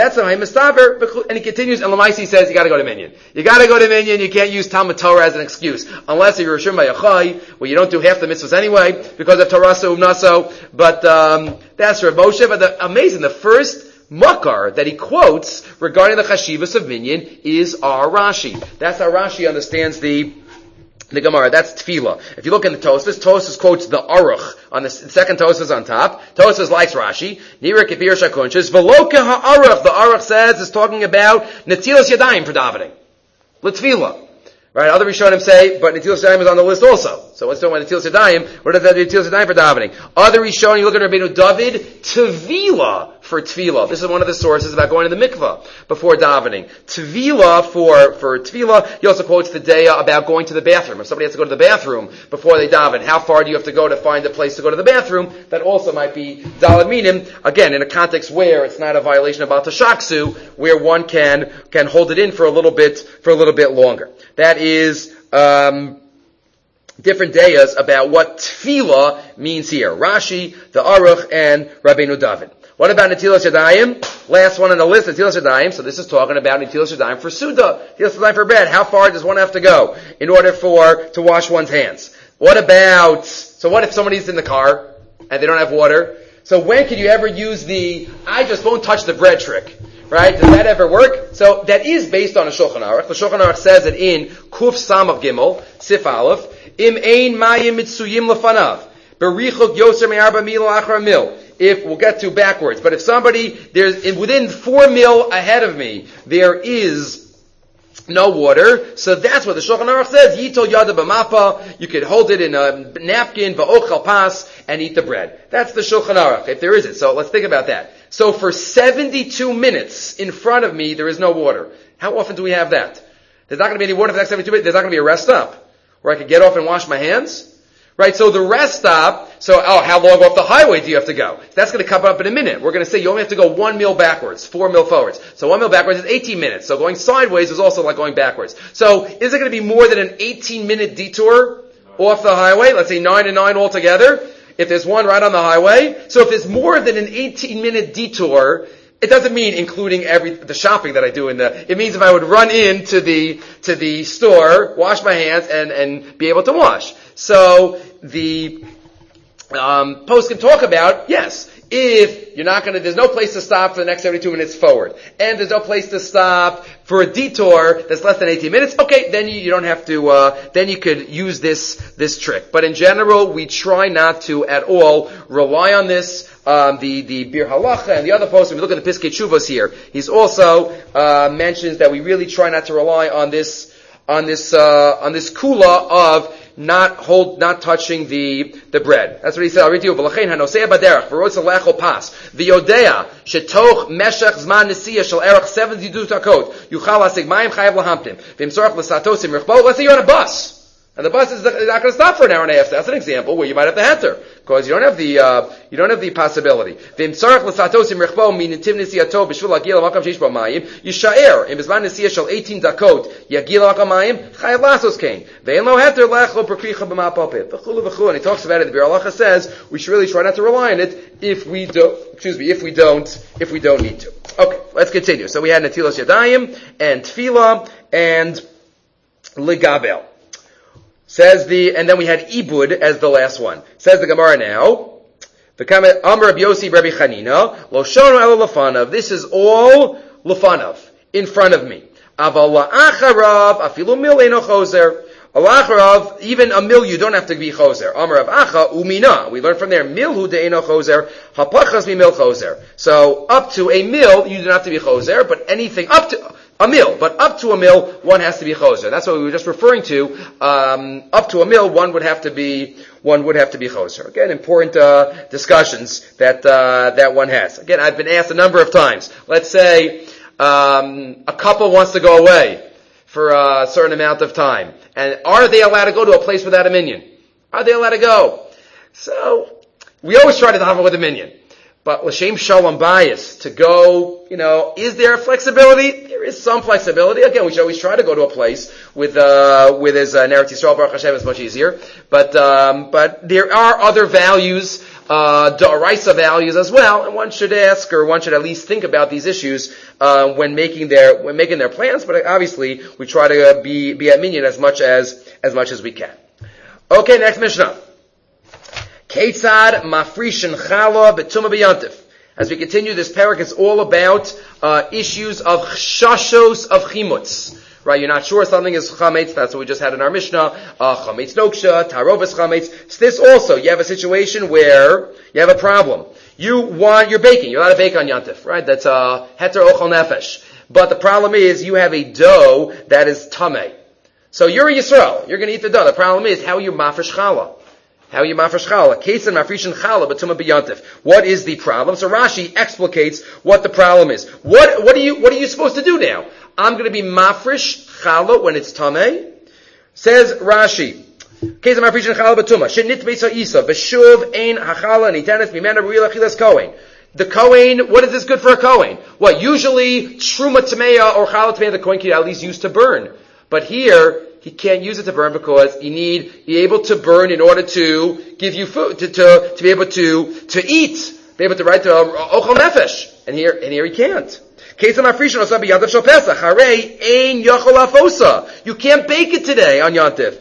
he continues, and Lamaisi says, you gotta go to Minyan. You gotta go to Minyan, you can't use Talmud Torah as an excuse. Unless you're Rishon by Yachai, well, you don't do half the mitzvahs anyway, because of Torah so umnaso. But, um, that's Rav Moshe. But the, amazing, the first makar that he quotes regarding the chashivas of Minyan is our Rashi. That's how Rashi understands the The Gemara, that's Tefillah. If you look in the Tosfos, Tosfos quotes the Aruch on the second Tosfos on top. Tosfos likes Rashi. Nira Kipir Shakunches. Veloka ha'aruch, the Aruch says, is talking about Netilas Yadayim for davening. L'Tefillah. Right, other Rishonim say, but Netilas Yadayim is on the list also. So let's talk about Netilas Yadayim. What does that do, Netilas Yadayim for davening? Other Rishonim, you look at Rabbeinu David, Tevila for Tefillah. This is one of the sources about going to the mikvah before davening. Tevila for, for Tefillah. He also quotes the Deya about going to the bathroom. If somebody has to go to the bathroom before they daven, how far do you have to go to find a place to go to the bathroom? That also might be Dalad Minim. Again, in a context where it's not a violation of Baal Tashaksu, where one can, can hold it in for a little bit, for a little bit longer. That is, um, different dayas about what tefillah means here. Rashi, the Aruch, and Rabbeinu David. What about Netilas Yadayim? Last one on the list, Netilas Yadayim. So this is talking about Netilas Yadayim for Suda. Netilas Yadayim for bread. How far does one have to go in order for, to wash one's hands? What about, so what if somebody's in the car and they don't have water? So when can you ever use the, I just won't touch the bread trick? Right? Does that ever work? So that is based on a Shulchan Aruch. The Shulchan Aruch says it in Kuf Samav Gimel, Sif Aleph, Im ein mayim mitzuyim lefanav, berichuk yoser me'arba mil achra mil. If, we'll get to backwards, but if somebody, there's, within four mil ahead of me, there is no water, so that's what the Shulchan Aruch says, Yitol yada b'mapa, you could hold it in a napkin, va'ochel pas, and eat the bread. That's the Shulchan Aruch, if there isn't. So let's think about that. So for seventy-two minutes in front of me, there is no water. How often do we have that? There's not going to be any water for the next seventy-two minutes. There's not going to be a rest stop where I could get off and wash my hands. Right? So the rest stop, so, oh, how long off the highway do you have to go? That's going to come up in a minute. We're going to say you only have to go one mil backwards, four mil forwards. So one mil backwards is eighteen minutes. So going sideways is also like going backwards. So is it going to be more than an eighteen minute detour off the highway? Let's say nine and nine altogether. If there's one right on the highway. So if it's more than an eighteen minute detour, it doesn't mean including every, the shopping that I do in the, it means if I would run into the, to the store, wash my hands, and, and be able to wash. So the, um, post can talk about, yes, if you're not gonna, there's no place to stop for the next seventy-two minutes forward, and there's no place to stop for a detour that's less than eighteen minutes, okay, then you, you don't have to, uh, then you could use this, this trick. But in general, we try not to at all rely on this. Um, the, the Bir Halacha and the other posts, when we look at the Piskei Teshuvos here, he's also, uh, mentions that we really try not to rely on this, on this, uh, on this kula of not hold, not touching the, the bread. That's what he said. I'll read to you. V'lachein hanosei baderech, v'rotz lecho pas, v'yodea, shetoch meshech zman nesiyah shel erech seventy-two dakot, yuchal hasig mayim chayav lahamptim, v'imsorach l'satosim rechbo. Let's say you're on a bus. And the bus is not going to stop for an hour and a half. That's an example where you might have to enter, because you don't have the, uh, you don't have the possibility. V'imsorach l'satosim rechbo, min nitiv nesiyato, b'shvil hagil l'makam sheish bo mayim, yishaer, im b'zman nesiyah shel eighteen dakot, yagil l'makam mayim, chayav lasos kain. Ve'en lo heter lechlo perkricha b'mapapit. V'chulu v'chulu. And he talks about it. The Bir Halacha says, we should really try not to rely on it if we do, excuse me, if we don't, if we don't need to. Okay, let's continue. So we had Netilas Yadayim, and Tefillah, and Ligabel. Says the, and then we had Ibud as the last one. Says the Gemara now, Amar Rabbi Yossi Rabbi Chanina, Lo shono elo lefanav. This is all lefanav, in front of me. Aval la'acharav, afilu mil eino choser. Alacharav, even a mil you don't have to be choser. Amar Rav Acha, umina. We learn from there, milhu de'eino choser, hapachas mi mil choser. So, up to a mil, you do not have to be choser, but anything up to, a mil, but up to a mil, one has to be choser. That's what we were just referring to. Um, up to a mil, one would have to be, one would have to be choser. Again, important, uh, discussions that, uh, that one has. Again, I've been asked a number of times. Let's say, um, a couple wants to go away for a certain amount of time. And are they allowed to go to a place without a minyan? Are they allowed to go? So, we always try to daven with a minyan. But l'shem shalom bias, to go, you know, is there flexibility? There is some flexibility. Again, we should always try to go to a place with, uh, with his, uh, Eretz Yisrael, Baruch Hashem, it's much easier. But, um, but there are other values, uh, D'oraisa values as well, and one should ask, or one should at least think about these issues, uh, when making their, when making their plans, but obviously, we try to uh, be, be at minyan as much as, as much as we can. Okay, next Mishnah. Ketzad mafrishin chala betuma b'yantif. As we continue this parak, it's all about uh, issues of chshashos of chimutz. Right, you're not sure something is chametz. That's what we just had in our Mishnah. Uh, chametz noksha, tarovas chametz. So this also, you have a situation where you have a problem. You want, you're baking. You're allowed to bake on yantif, right? That's uh, heter ochel nefesh. But the problem is, you have a dough that is tameh. So you're a Yisrael. You're going to eat the dough. The problem is, how are you mafresh challah? How are you mafresh challah? Ketzad mafrishin challah b'tumah b'yantif. What is the problem? So Rashi explicates what the problem is. What, what are you, what are you supposed to do now? I'm going to be mafresh challah when it's tameh. Says Rashi, Ketzad mafrishin challah b'tumah. Shenit beisa isa v'shuv ein hachala nitanes mimena b'rila chilas kohen. The Kohen, what is this good for a Kohen? What, usually, Truma Tameya or Chala Tameya, the Kohen can at least use to burn. But here, he can't use it to burn because you need, you're able to burn in order to give you food, to, to, to be able to, to eat, be able to write to Ochel Nefesh. And here, and here he can't. You can't bake it today on Yantif.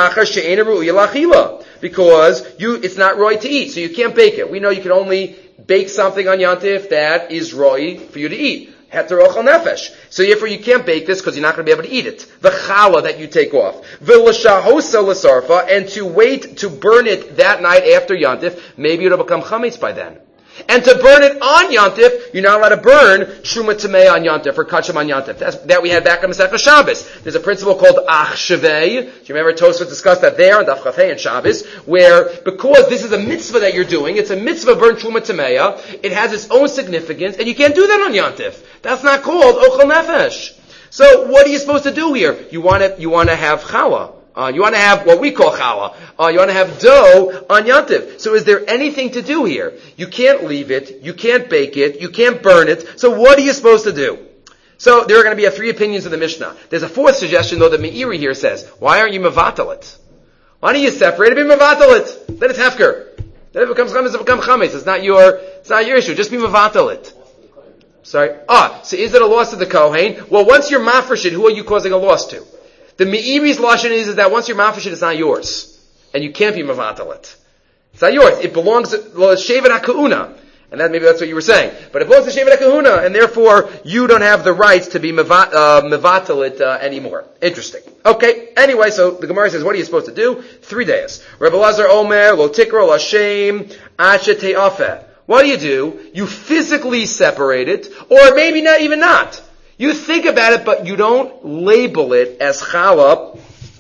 Because you, it's not roi to eat, so you can't bake it. We know you can only bake something on Yantif that is roi for you to eat. Heter ochel nefesh. So therefore you can't bake this because you're not going to be able to eat it. The challah that you take off. V'lashahosa l'sarfa, and to wait to burn it that night after Yantif, maybe it'll become chametz by then. And to burn it on Yantif, you're not allowed to burn Truma Tamei on Yantif or Kachim on Yantif. That's, that we had back on Masechah Shabbos. There's a principle called Ach Shavei. Do you remember Tosfot discussed that there on Daf Chafei and Shabbos, where because this is a mitzvah that you're doing, it's a mitzvah burn Truma Tamei, it has its own significance, and you can't do that on Yantif. That's not called Ochel Nefesh. So what are you supposed to do here? You want to, you want to have challah. Uh, you want to have what we call challah. Uh, you want to have dough on Yantiv. So is there anything to do here? You can't leave it. You can't bake it. You can't burn it. So what are you supposed to do? So there are going to be a three opinions of the Mishnah. There's a fourth suggestion, though, that Meiri here says, why aren't you mevatalit? Why don't you separate it and be mevatalit? Then it's hefker. Then it becomes chametz, it becomes chametz. It's not your, it's not your issue. Just be mevatalit. Sorry. Ah, so is it a loss to the Kohen? Well, once you're mafresh it, who are you causing a loss to? The Meiri's lashon is, is that once you're mafresh it, it's not yours. And you can't be mevatalit. It's not yours. It belongs to Shevet HaKahuna. And that, maybe that's what you were saying. But it belongs to Shevet HaKahuna, and therefore, you don't have the rights to be mevat, uh, mevatalit uh, anymore. Interesting. Okay, anyway, so the Gemara says, what are you supposed to do? Three days. Rebbe Lazar Omer, lo tikro, lo Hashem, ashe te'afeh. What do you do? You physically separate it, or maybe not even not. You think about it, but you don't label it as challah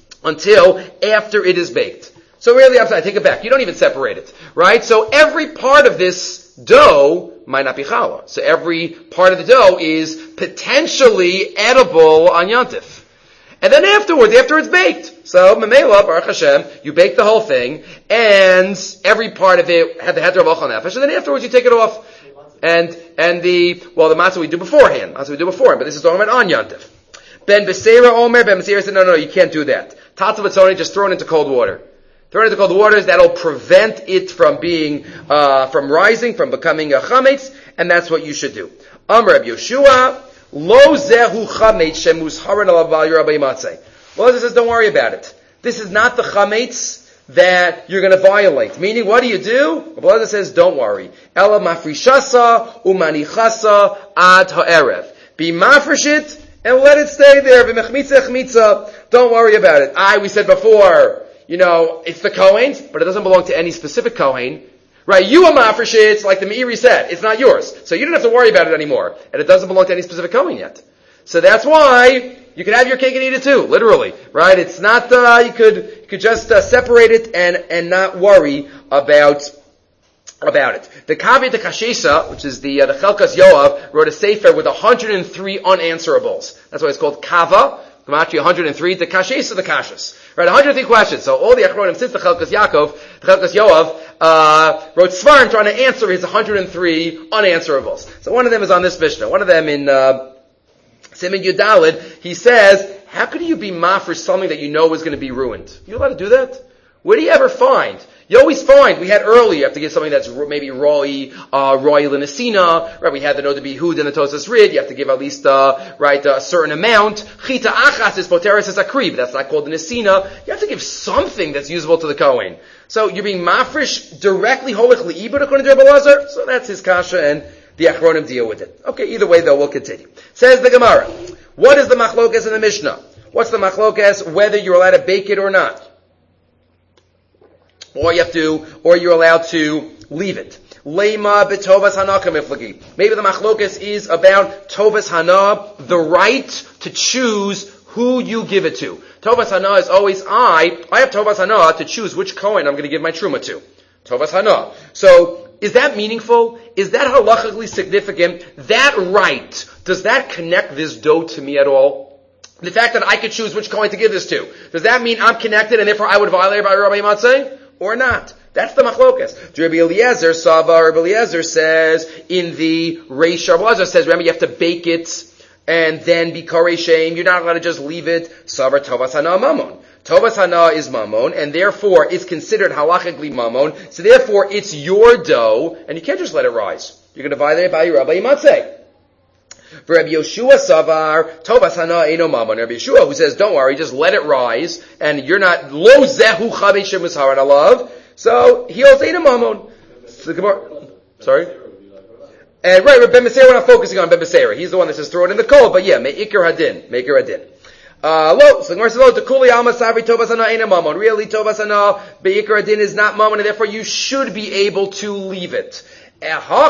until after it is baked. So really, I'm sorry, I take it back. You don't even separate it, right? So every part of this dough might not be challah. So every part of the dough is potentially edible on Yantif. And then afterwards, after it's baked. So, Memela, Baruch Hashem, you bake the whole thing, and every part of it had the heter of ochel nefesh, and then afterwards you take it off. And, and the, well, the matzah we do beforehand. Matzah we do beforehand, but this is talking about on Yantif. Ben Beseira Omer, Ben Beseira said, no, no, no, you can't do that. Tatzav Batzoni, just throw it into cold water. Throw it into cold water, that'll prevent it from being, uh, from rising, from becoming a chametz, and that's what you should do. Amr Reb Yoshua, Lo zehu chametz shemusharon alav ba'al yerabei matzeh. Moses says, don't worry about it. This is not the chametz that you're going to violate. Meaning, what do you do? Moses says, don't worry. Ela mafrishasa umanichasa ad ha'erev. Be mafresh it and let it stay there. V'mechmitza chmitza. Don't worry about it. I, we said before, you know, it's the Kohen's, but it doesn't belong to any specific Kohen. Right, you are mafresh it, like the Meiri said, it's not yours. So you don't have to worry about it anymore. And it doesn't belong to any specific Kohen yet. So that's why you can have your cake and eat it too, literally. Right? It's not, uh, you could, you could just uh, separate it and, and not worry about, about it. The Kavi de Kashesa, which is the, uh, the Chelkas Yoav, wrote a sefer with one hundred three unanswerables. That's why it's called Kava, Gematria one hundred three, the kashes of the kashas. Right, one hundred three questions. So all the Achronim, since the Chelkas Yaakov, the Chelkas Yoav, uh, wrote Svarim trying to answer his one hundred three unanswerables. So one of them is on this Mishnah. One of them in, uh, Siman Yudalid, he says, how could you be ma for something that you know is going to be ruined? You allowed to do that? Where do you ever find? You always find, we had earlier, you have to give something that's maybe Roy, uh, Roy L'Nesina, right? We had the no to be Hud and the Tosas Rid, you have to give at least, uh, right, a certain amount. Chita Achas is Poteris is Akrib, that's not called the Nesina. You have to give something that's usable to the Kohen. So you're being mafresh directly, holically, Ibud according to Rebbe Lazar, so that's his kasha and the Achronim deal with it. Okay, either way though, we'll continue. Says the Gemara, what is the machlokas in the Mishnah? What's the machlokas, whether you're allowed to bake it or not? Or you have to, or you're allowed to leave it. Leima betovas hana kamiflagi. Maybe the machlokas is about tovas hana, the right to choose who you give it to. Tovas hana is always I. I have tovas hana to choose which Kohen I'm going to give my truma to. Tovas hana. So, is that meaningful? Is that halachically significant? That right, does that connect this dough to me at all? The fact that I could choose which Kohen to give this to, does that mean I'm connected and therefore I would violate by Rabbi Matzeh? Or not? That's the machlokas. Rabbi Eliezer, Sava, Rabbi Eliezer says in the Reish, Rabbi Eliezer says, remember you have to bake it and then be karei shem. You're not allowed to just leave it. Sava tovas hana mamon. Tovas hana is mamon and therefore it's considered halachically mamon. So therefore it's your dough and you can't just let it rise. You're going to violate it by Rabbi Matzeh. For Rabbi Yeshua Savar, Tovas Hana Eino Mamon. Rabbi Yeshua, who says, don't worry, just let it rise, and you're not, Lo Zehu Chavei Shemus Haran Alav, so he holds Eino Mamon. Sorry? And right, Ben Beseira, we're not focusing on Ben Beseira. He's the one that says throw it in the coal, but yeah, Me'ikir Hadin, Me'ikir Hadin. Uh, lo, so Gemara says, lo, Tekuli Alma Sabri Tovas Hana Eino Mamon. Really, Tovas Hana, Be'ikir Hadin is not Mamon, and therefore you should be able to leave it. The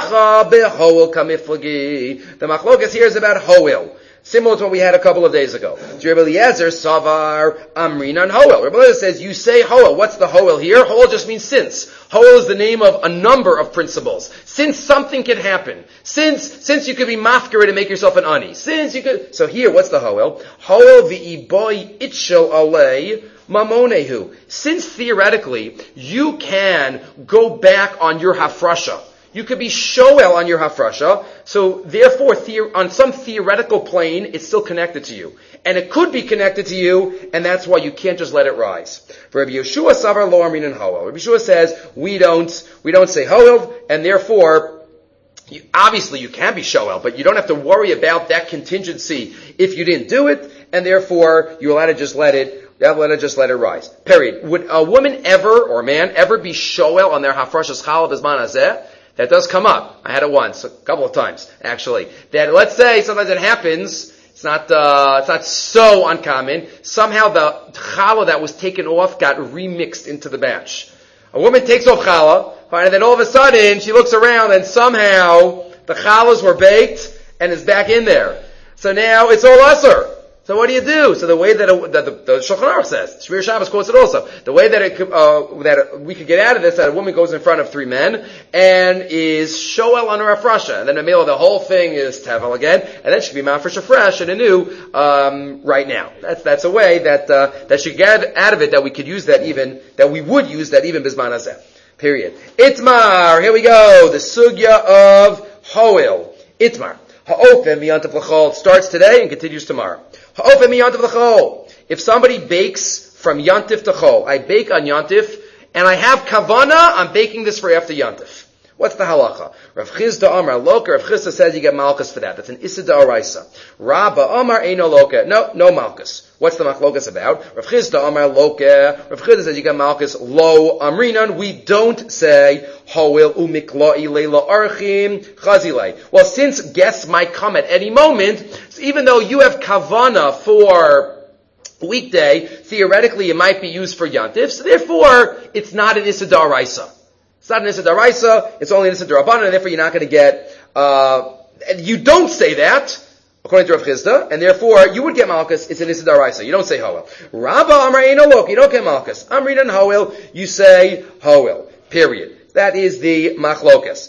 machlokas here is about hoel, similar to what we had a couple of days ago. Rabbi Eliezer savar amrinan hoel. Rabbi Eliezer says you say hoel. What's the hoel here? Hoel just means since. Hoel is the name of a number of principles. Since something can happen. Since since you could be mafkeret and make yourself an ani. Since you could. So here, what's the hoel? Hoel v'iboy itchel alei mamonehu. Since theoretically you can go back on your hafrasha. You could be shoel on your hafrasha, so therefore, the- on some theoretical plane, it's still connected to you. And it could be connected to you, and that's why you can't just let it rise. For Rabbi Yeshua Savar Lo Amrin and Hoel. Rabbi Yeshua says, we don't, we don't say Hoel, and therefore, you, obviously you can be shoel, but you don't have to worry about that contingency if you didn't do it, and therefore, you're allowed to just let it Let it just let it rise. Period. Would a woman ever, or a man, ever be shoel on their hafrashas chalav bizman hazeh? That does come up. I had it once, a couple of times, actually. That, let's say, sometimes it happens, it's not, uh, it's not so uncommon. Somehow the challah that was taken off got remixed into the batch. A woman takes off challah, and then all of a sudden, she looks around and somehow the challahs were baked and it's back in there. So now it's all usher. So what do you do? So the way that, it, that the, the Shulchan Aruch says, Shmir Shabbos quotes it also, the way that it, uh, that we could get out of this, that a woman goes in front of three men and is shoel on her afrasha, and then in the middle of the whole thing is tevel again, and then she can be mafresh afresh and anew, um, right now. That's, that's a way that, uh, that she get out of it, that we could use that even, that we would use that even bisman hazeh. Period. Itmar, here we go, the sugya of Hoel. Itmar. Ha'ofen miyantav l'chol starts today and continues tomorrow. Ha'ofen miyantav l'chol. If somebody bakes from yantif to chol, I bake on yantif, and I have kavana, I'm baking this for after yantif. What's the halacha? Rav Chizda Amar Loka. Rav Chizda says you get malchus for that. That's an Issa D'Oraisa. Rabba Amar Eino Loka. No, no malchus. What's the machlokas about? Rav Chizda Amar Loka. Rav Chizda says you get malchus lo amrinan. We don't say hoil umiklai leila archim chazilei. Well, since guests might come at any moment, so even though you have kavana for weekday, theoretically it might be used for yantif. So therefore, it's not an Issa D'Oraisa. It's not an Issa D'Oraisa, it's only an Issa D'Rabbanan, and therefore you're not going to get, uh, and you don't say that, according to Rav Chizda, and therefore you would get Malchus, it's an Issa D'Oraisa. You don't say Hoel. Rabba Amar Eino Lok, you don't get Malchus. Amrin and Hoel, you say Hoel. Period. That is the Machlokas.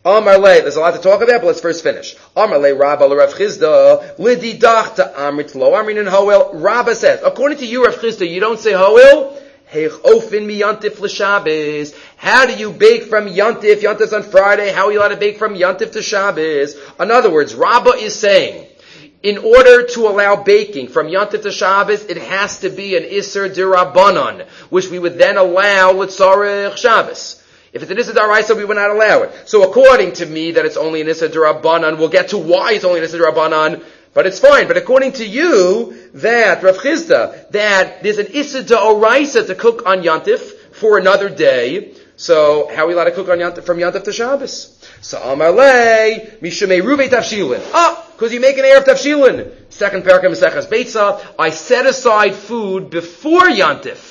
Amar le, there's a lot to talk about, but let's first finish. Amar le, Rabba le Rav Chizda, lidi dachta amrit lo amrin and hoel. Rabba says, according to you, Rav Chizda, you don't say hoel? Heich ofin mi yantif l'Shabbos. How do you bake from yantif? Yantif's on Friday. How are you allowed to bake from yantif to Shabbos? In other words, Rabba is saying, in order to allow baking from yantif to Shabbos, it has to be an iser d'Rabbanan, which we would then allow l'tzarech Shabbos. If it's an Issa D'Oraisa, we would not allow it. So according to me, that it's only an Issa D'Rabbanan, we'll get to why it's only an Issa D'Rabbanan, but it's fine. But according to you, that, Rav Chizda, that there's an Issa D'Oraisa to cook on Yantif for another day, so how are we allowed to cook on Yantif, from Yantif to Shabbos? So Amar Lei, Mishumei Ruvei Tavshilin. Ah, because you make an Erev Tavshilin. Second paragraph, Maseches Beitza, I set aside food before Yantif.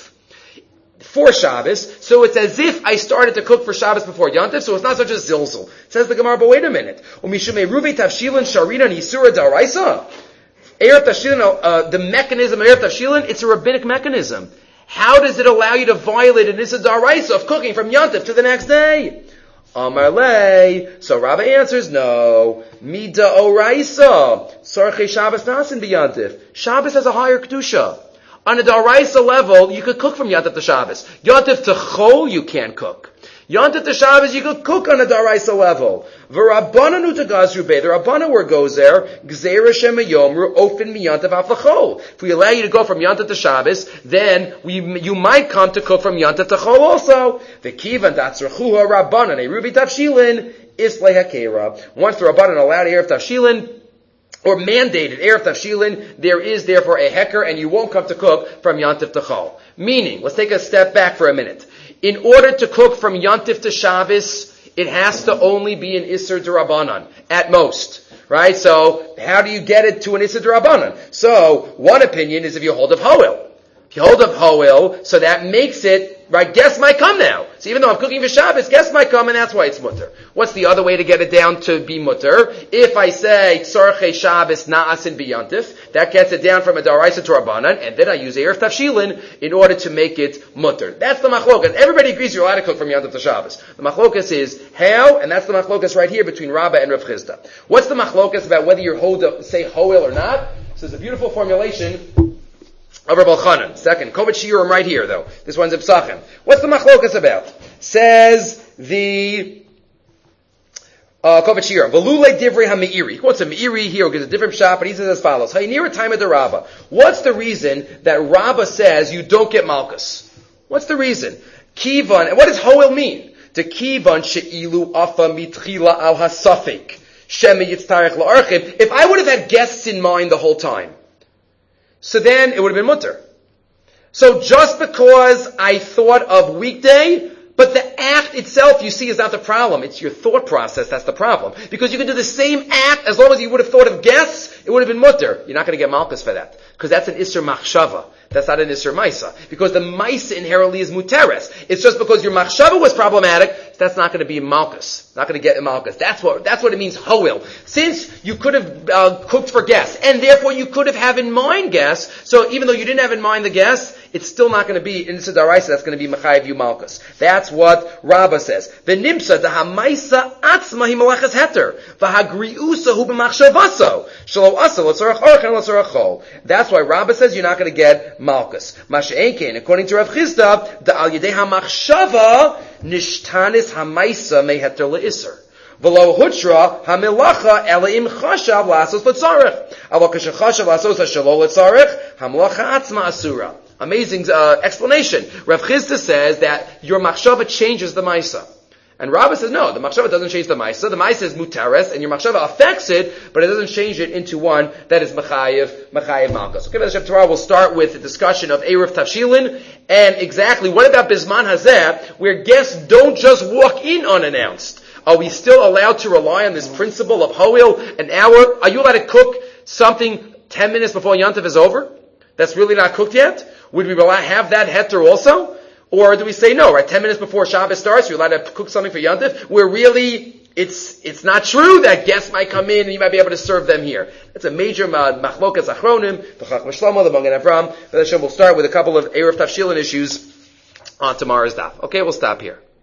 For Shabbos, so it's as if I started to cook for Shabbos before Yantif, so it's not such a zilzal. Says the Gemara, but wait a minute. Umishumei Ruvei Tavshilin Sharina Nisura D'Oraisa. Erev Tavshilin, uh, the mechanism of Erev Tavshilin, it's a rabbinic mechanism. How does it allow you to violate an Issa D'Oraisa of cooking from Yantif to the next day? Amar lei. So Rabbi answers, no. Mida Oraisa. Sarchei Shabbos Nasin B'Yantif. Shabbos has a higher Kedusha. On a D'Oraisa level, you could cook from Yantif to Shabbos. Yantif to Chol, you can't cook. Yantif to Shabbos, you could cook on a D'Oraisa level. V'Rabbananu to Gazru Bey. The Rabbana where goes there, Gzeira Shem Yomru, Ofen Mi Yantif Af L'Chol. If we allow you to go from Yantif to Shabbos, then we, you might come to cook from Yantif to Chol also. V'Kivan Datzrechuha Rabbanan, a Rubi Tavshilin, Islay HaKeira. Once the Rabbanan allowed Erev Tavshilin, or mandated Erev Tavshilin, there is therefore a heker, and you won't come to cook from Yantif to Chol. Meaning, let's take a step back for a minute. In order to cook from Yantif to Shabbos, it has to only be an Isser D'Rabbanan, at most. Right? So, how do you get it to an Isser D'Rabbanan? So, one opinion is if you hold of Hoel. If you hold of Hoel, so that makes it, right, guests might come now. So even though I'm cooking for Shabbos, guests might come, and that's why it's mutter. What's the other way to get it down to be mutter? If I say, Tzarchei Shabbos na'asin biyantif, that gets it down from a D'Oraisa to Rabbanan, and then I use Erev Tavshilin in order to make it mutter. That's the machlokas. Everybody agrees you're allowed to cook from Yantif to Shabbos. The machlokas is how, and that's the machlokas right here between Rabbah and Rav Chizda. What's the machlokas about whether you're hold of, say Hoel or not? So there's a beautiful formulation of Rav Elchanan. Second, Kovet Shiurim right here, though. This one's in Psachim. What's the machlokas about? Says the uh, Kovet Shiurim. Velule divrei ha-meiri. He quotes a meiri here, gives a different shot, but he says as follows. Ha'inira time of the Rabbah. What's the reason that Rabbah says you don't get malchus? What's the reason? Kivan, and what does Hoel mean? To Kivan she'ilu afa mitchila al hasafik. Shemi yitztarech la'archim. If I would have had guests in mind the whole time, so then it would have been mutter. So just because I thought of weekday, but the act itself, you see, is not the problem. It's your thought process that's the problem. Because you can do the same act as long as you would have thought of guests, it would have been mutter. You're not going to get malchus for that. Because that's an Isser Machshava. That's not an Isser Maisa. Because the Maisa inherently is muteres. It's just because your Machshava was problematic, that's not going to be malchus. Not going to get malchus. That's what, that's what it means, Hoel. Since you could have uh, cooked for guests, and therefore you could have had in mind guests, so even though you didn't have in mind the guests, it's still not going to be in D'Oraisa, that's going to be Machayev you malchus. That's what Rabbah says. The Nimsa, the Hamaisa Atzma hi Malachas Heter. V'hagriusa hu b'machshavaso. Shalo asa l'tzarech orach and l'tzarech chol. That's why Rabbah says you're not going to get malchus. Masha'enkein, according to Rav Chizda, the al yedei hamachshava nishtanis hamaisa meheter le'isser. V'lo hutra hamilacha ela im chashav lasos l'tzarech. Alo kashachashav lasos hashalo l'tzarech, hamlacha atzma asura. Amazing uh, explanation. Rav Chizda says that your machshava changes the maisa. And Rabbah says, no, the machshava doesn't change the maisa. The maisa is muteres, and your machshava affects it, but it doesn't change it into one that is machayev, machayev malchus. Okay, B'Hashem Torah, we'll start with the discussion of Erev Tavshilin, and exactly, what about Bisman Hazeh, where guests don't just walk in unannounced? Are we still allowed to rely on this principle of Hoel, an hour? Are you allowed to cook something ten minutes before Yantif is over? That's really not cooked yet? Would we have that heter also? Or do we say no, right? Ten minutes before Shabbos starts, you're allowed to cook something for Yantif, where really, it's, it's not true that guests might come in and you might be able to serve them here. That's a major machlokas achronim, the Chacham Shlomo, the Magen Avram. We'll start with a couple of Erev Tavshilin issues on tomorrow's daf. Okay, we'll stop here.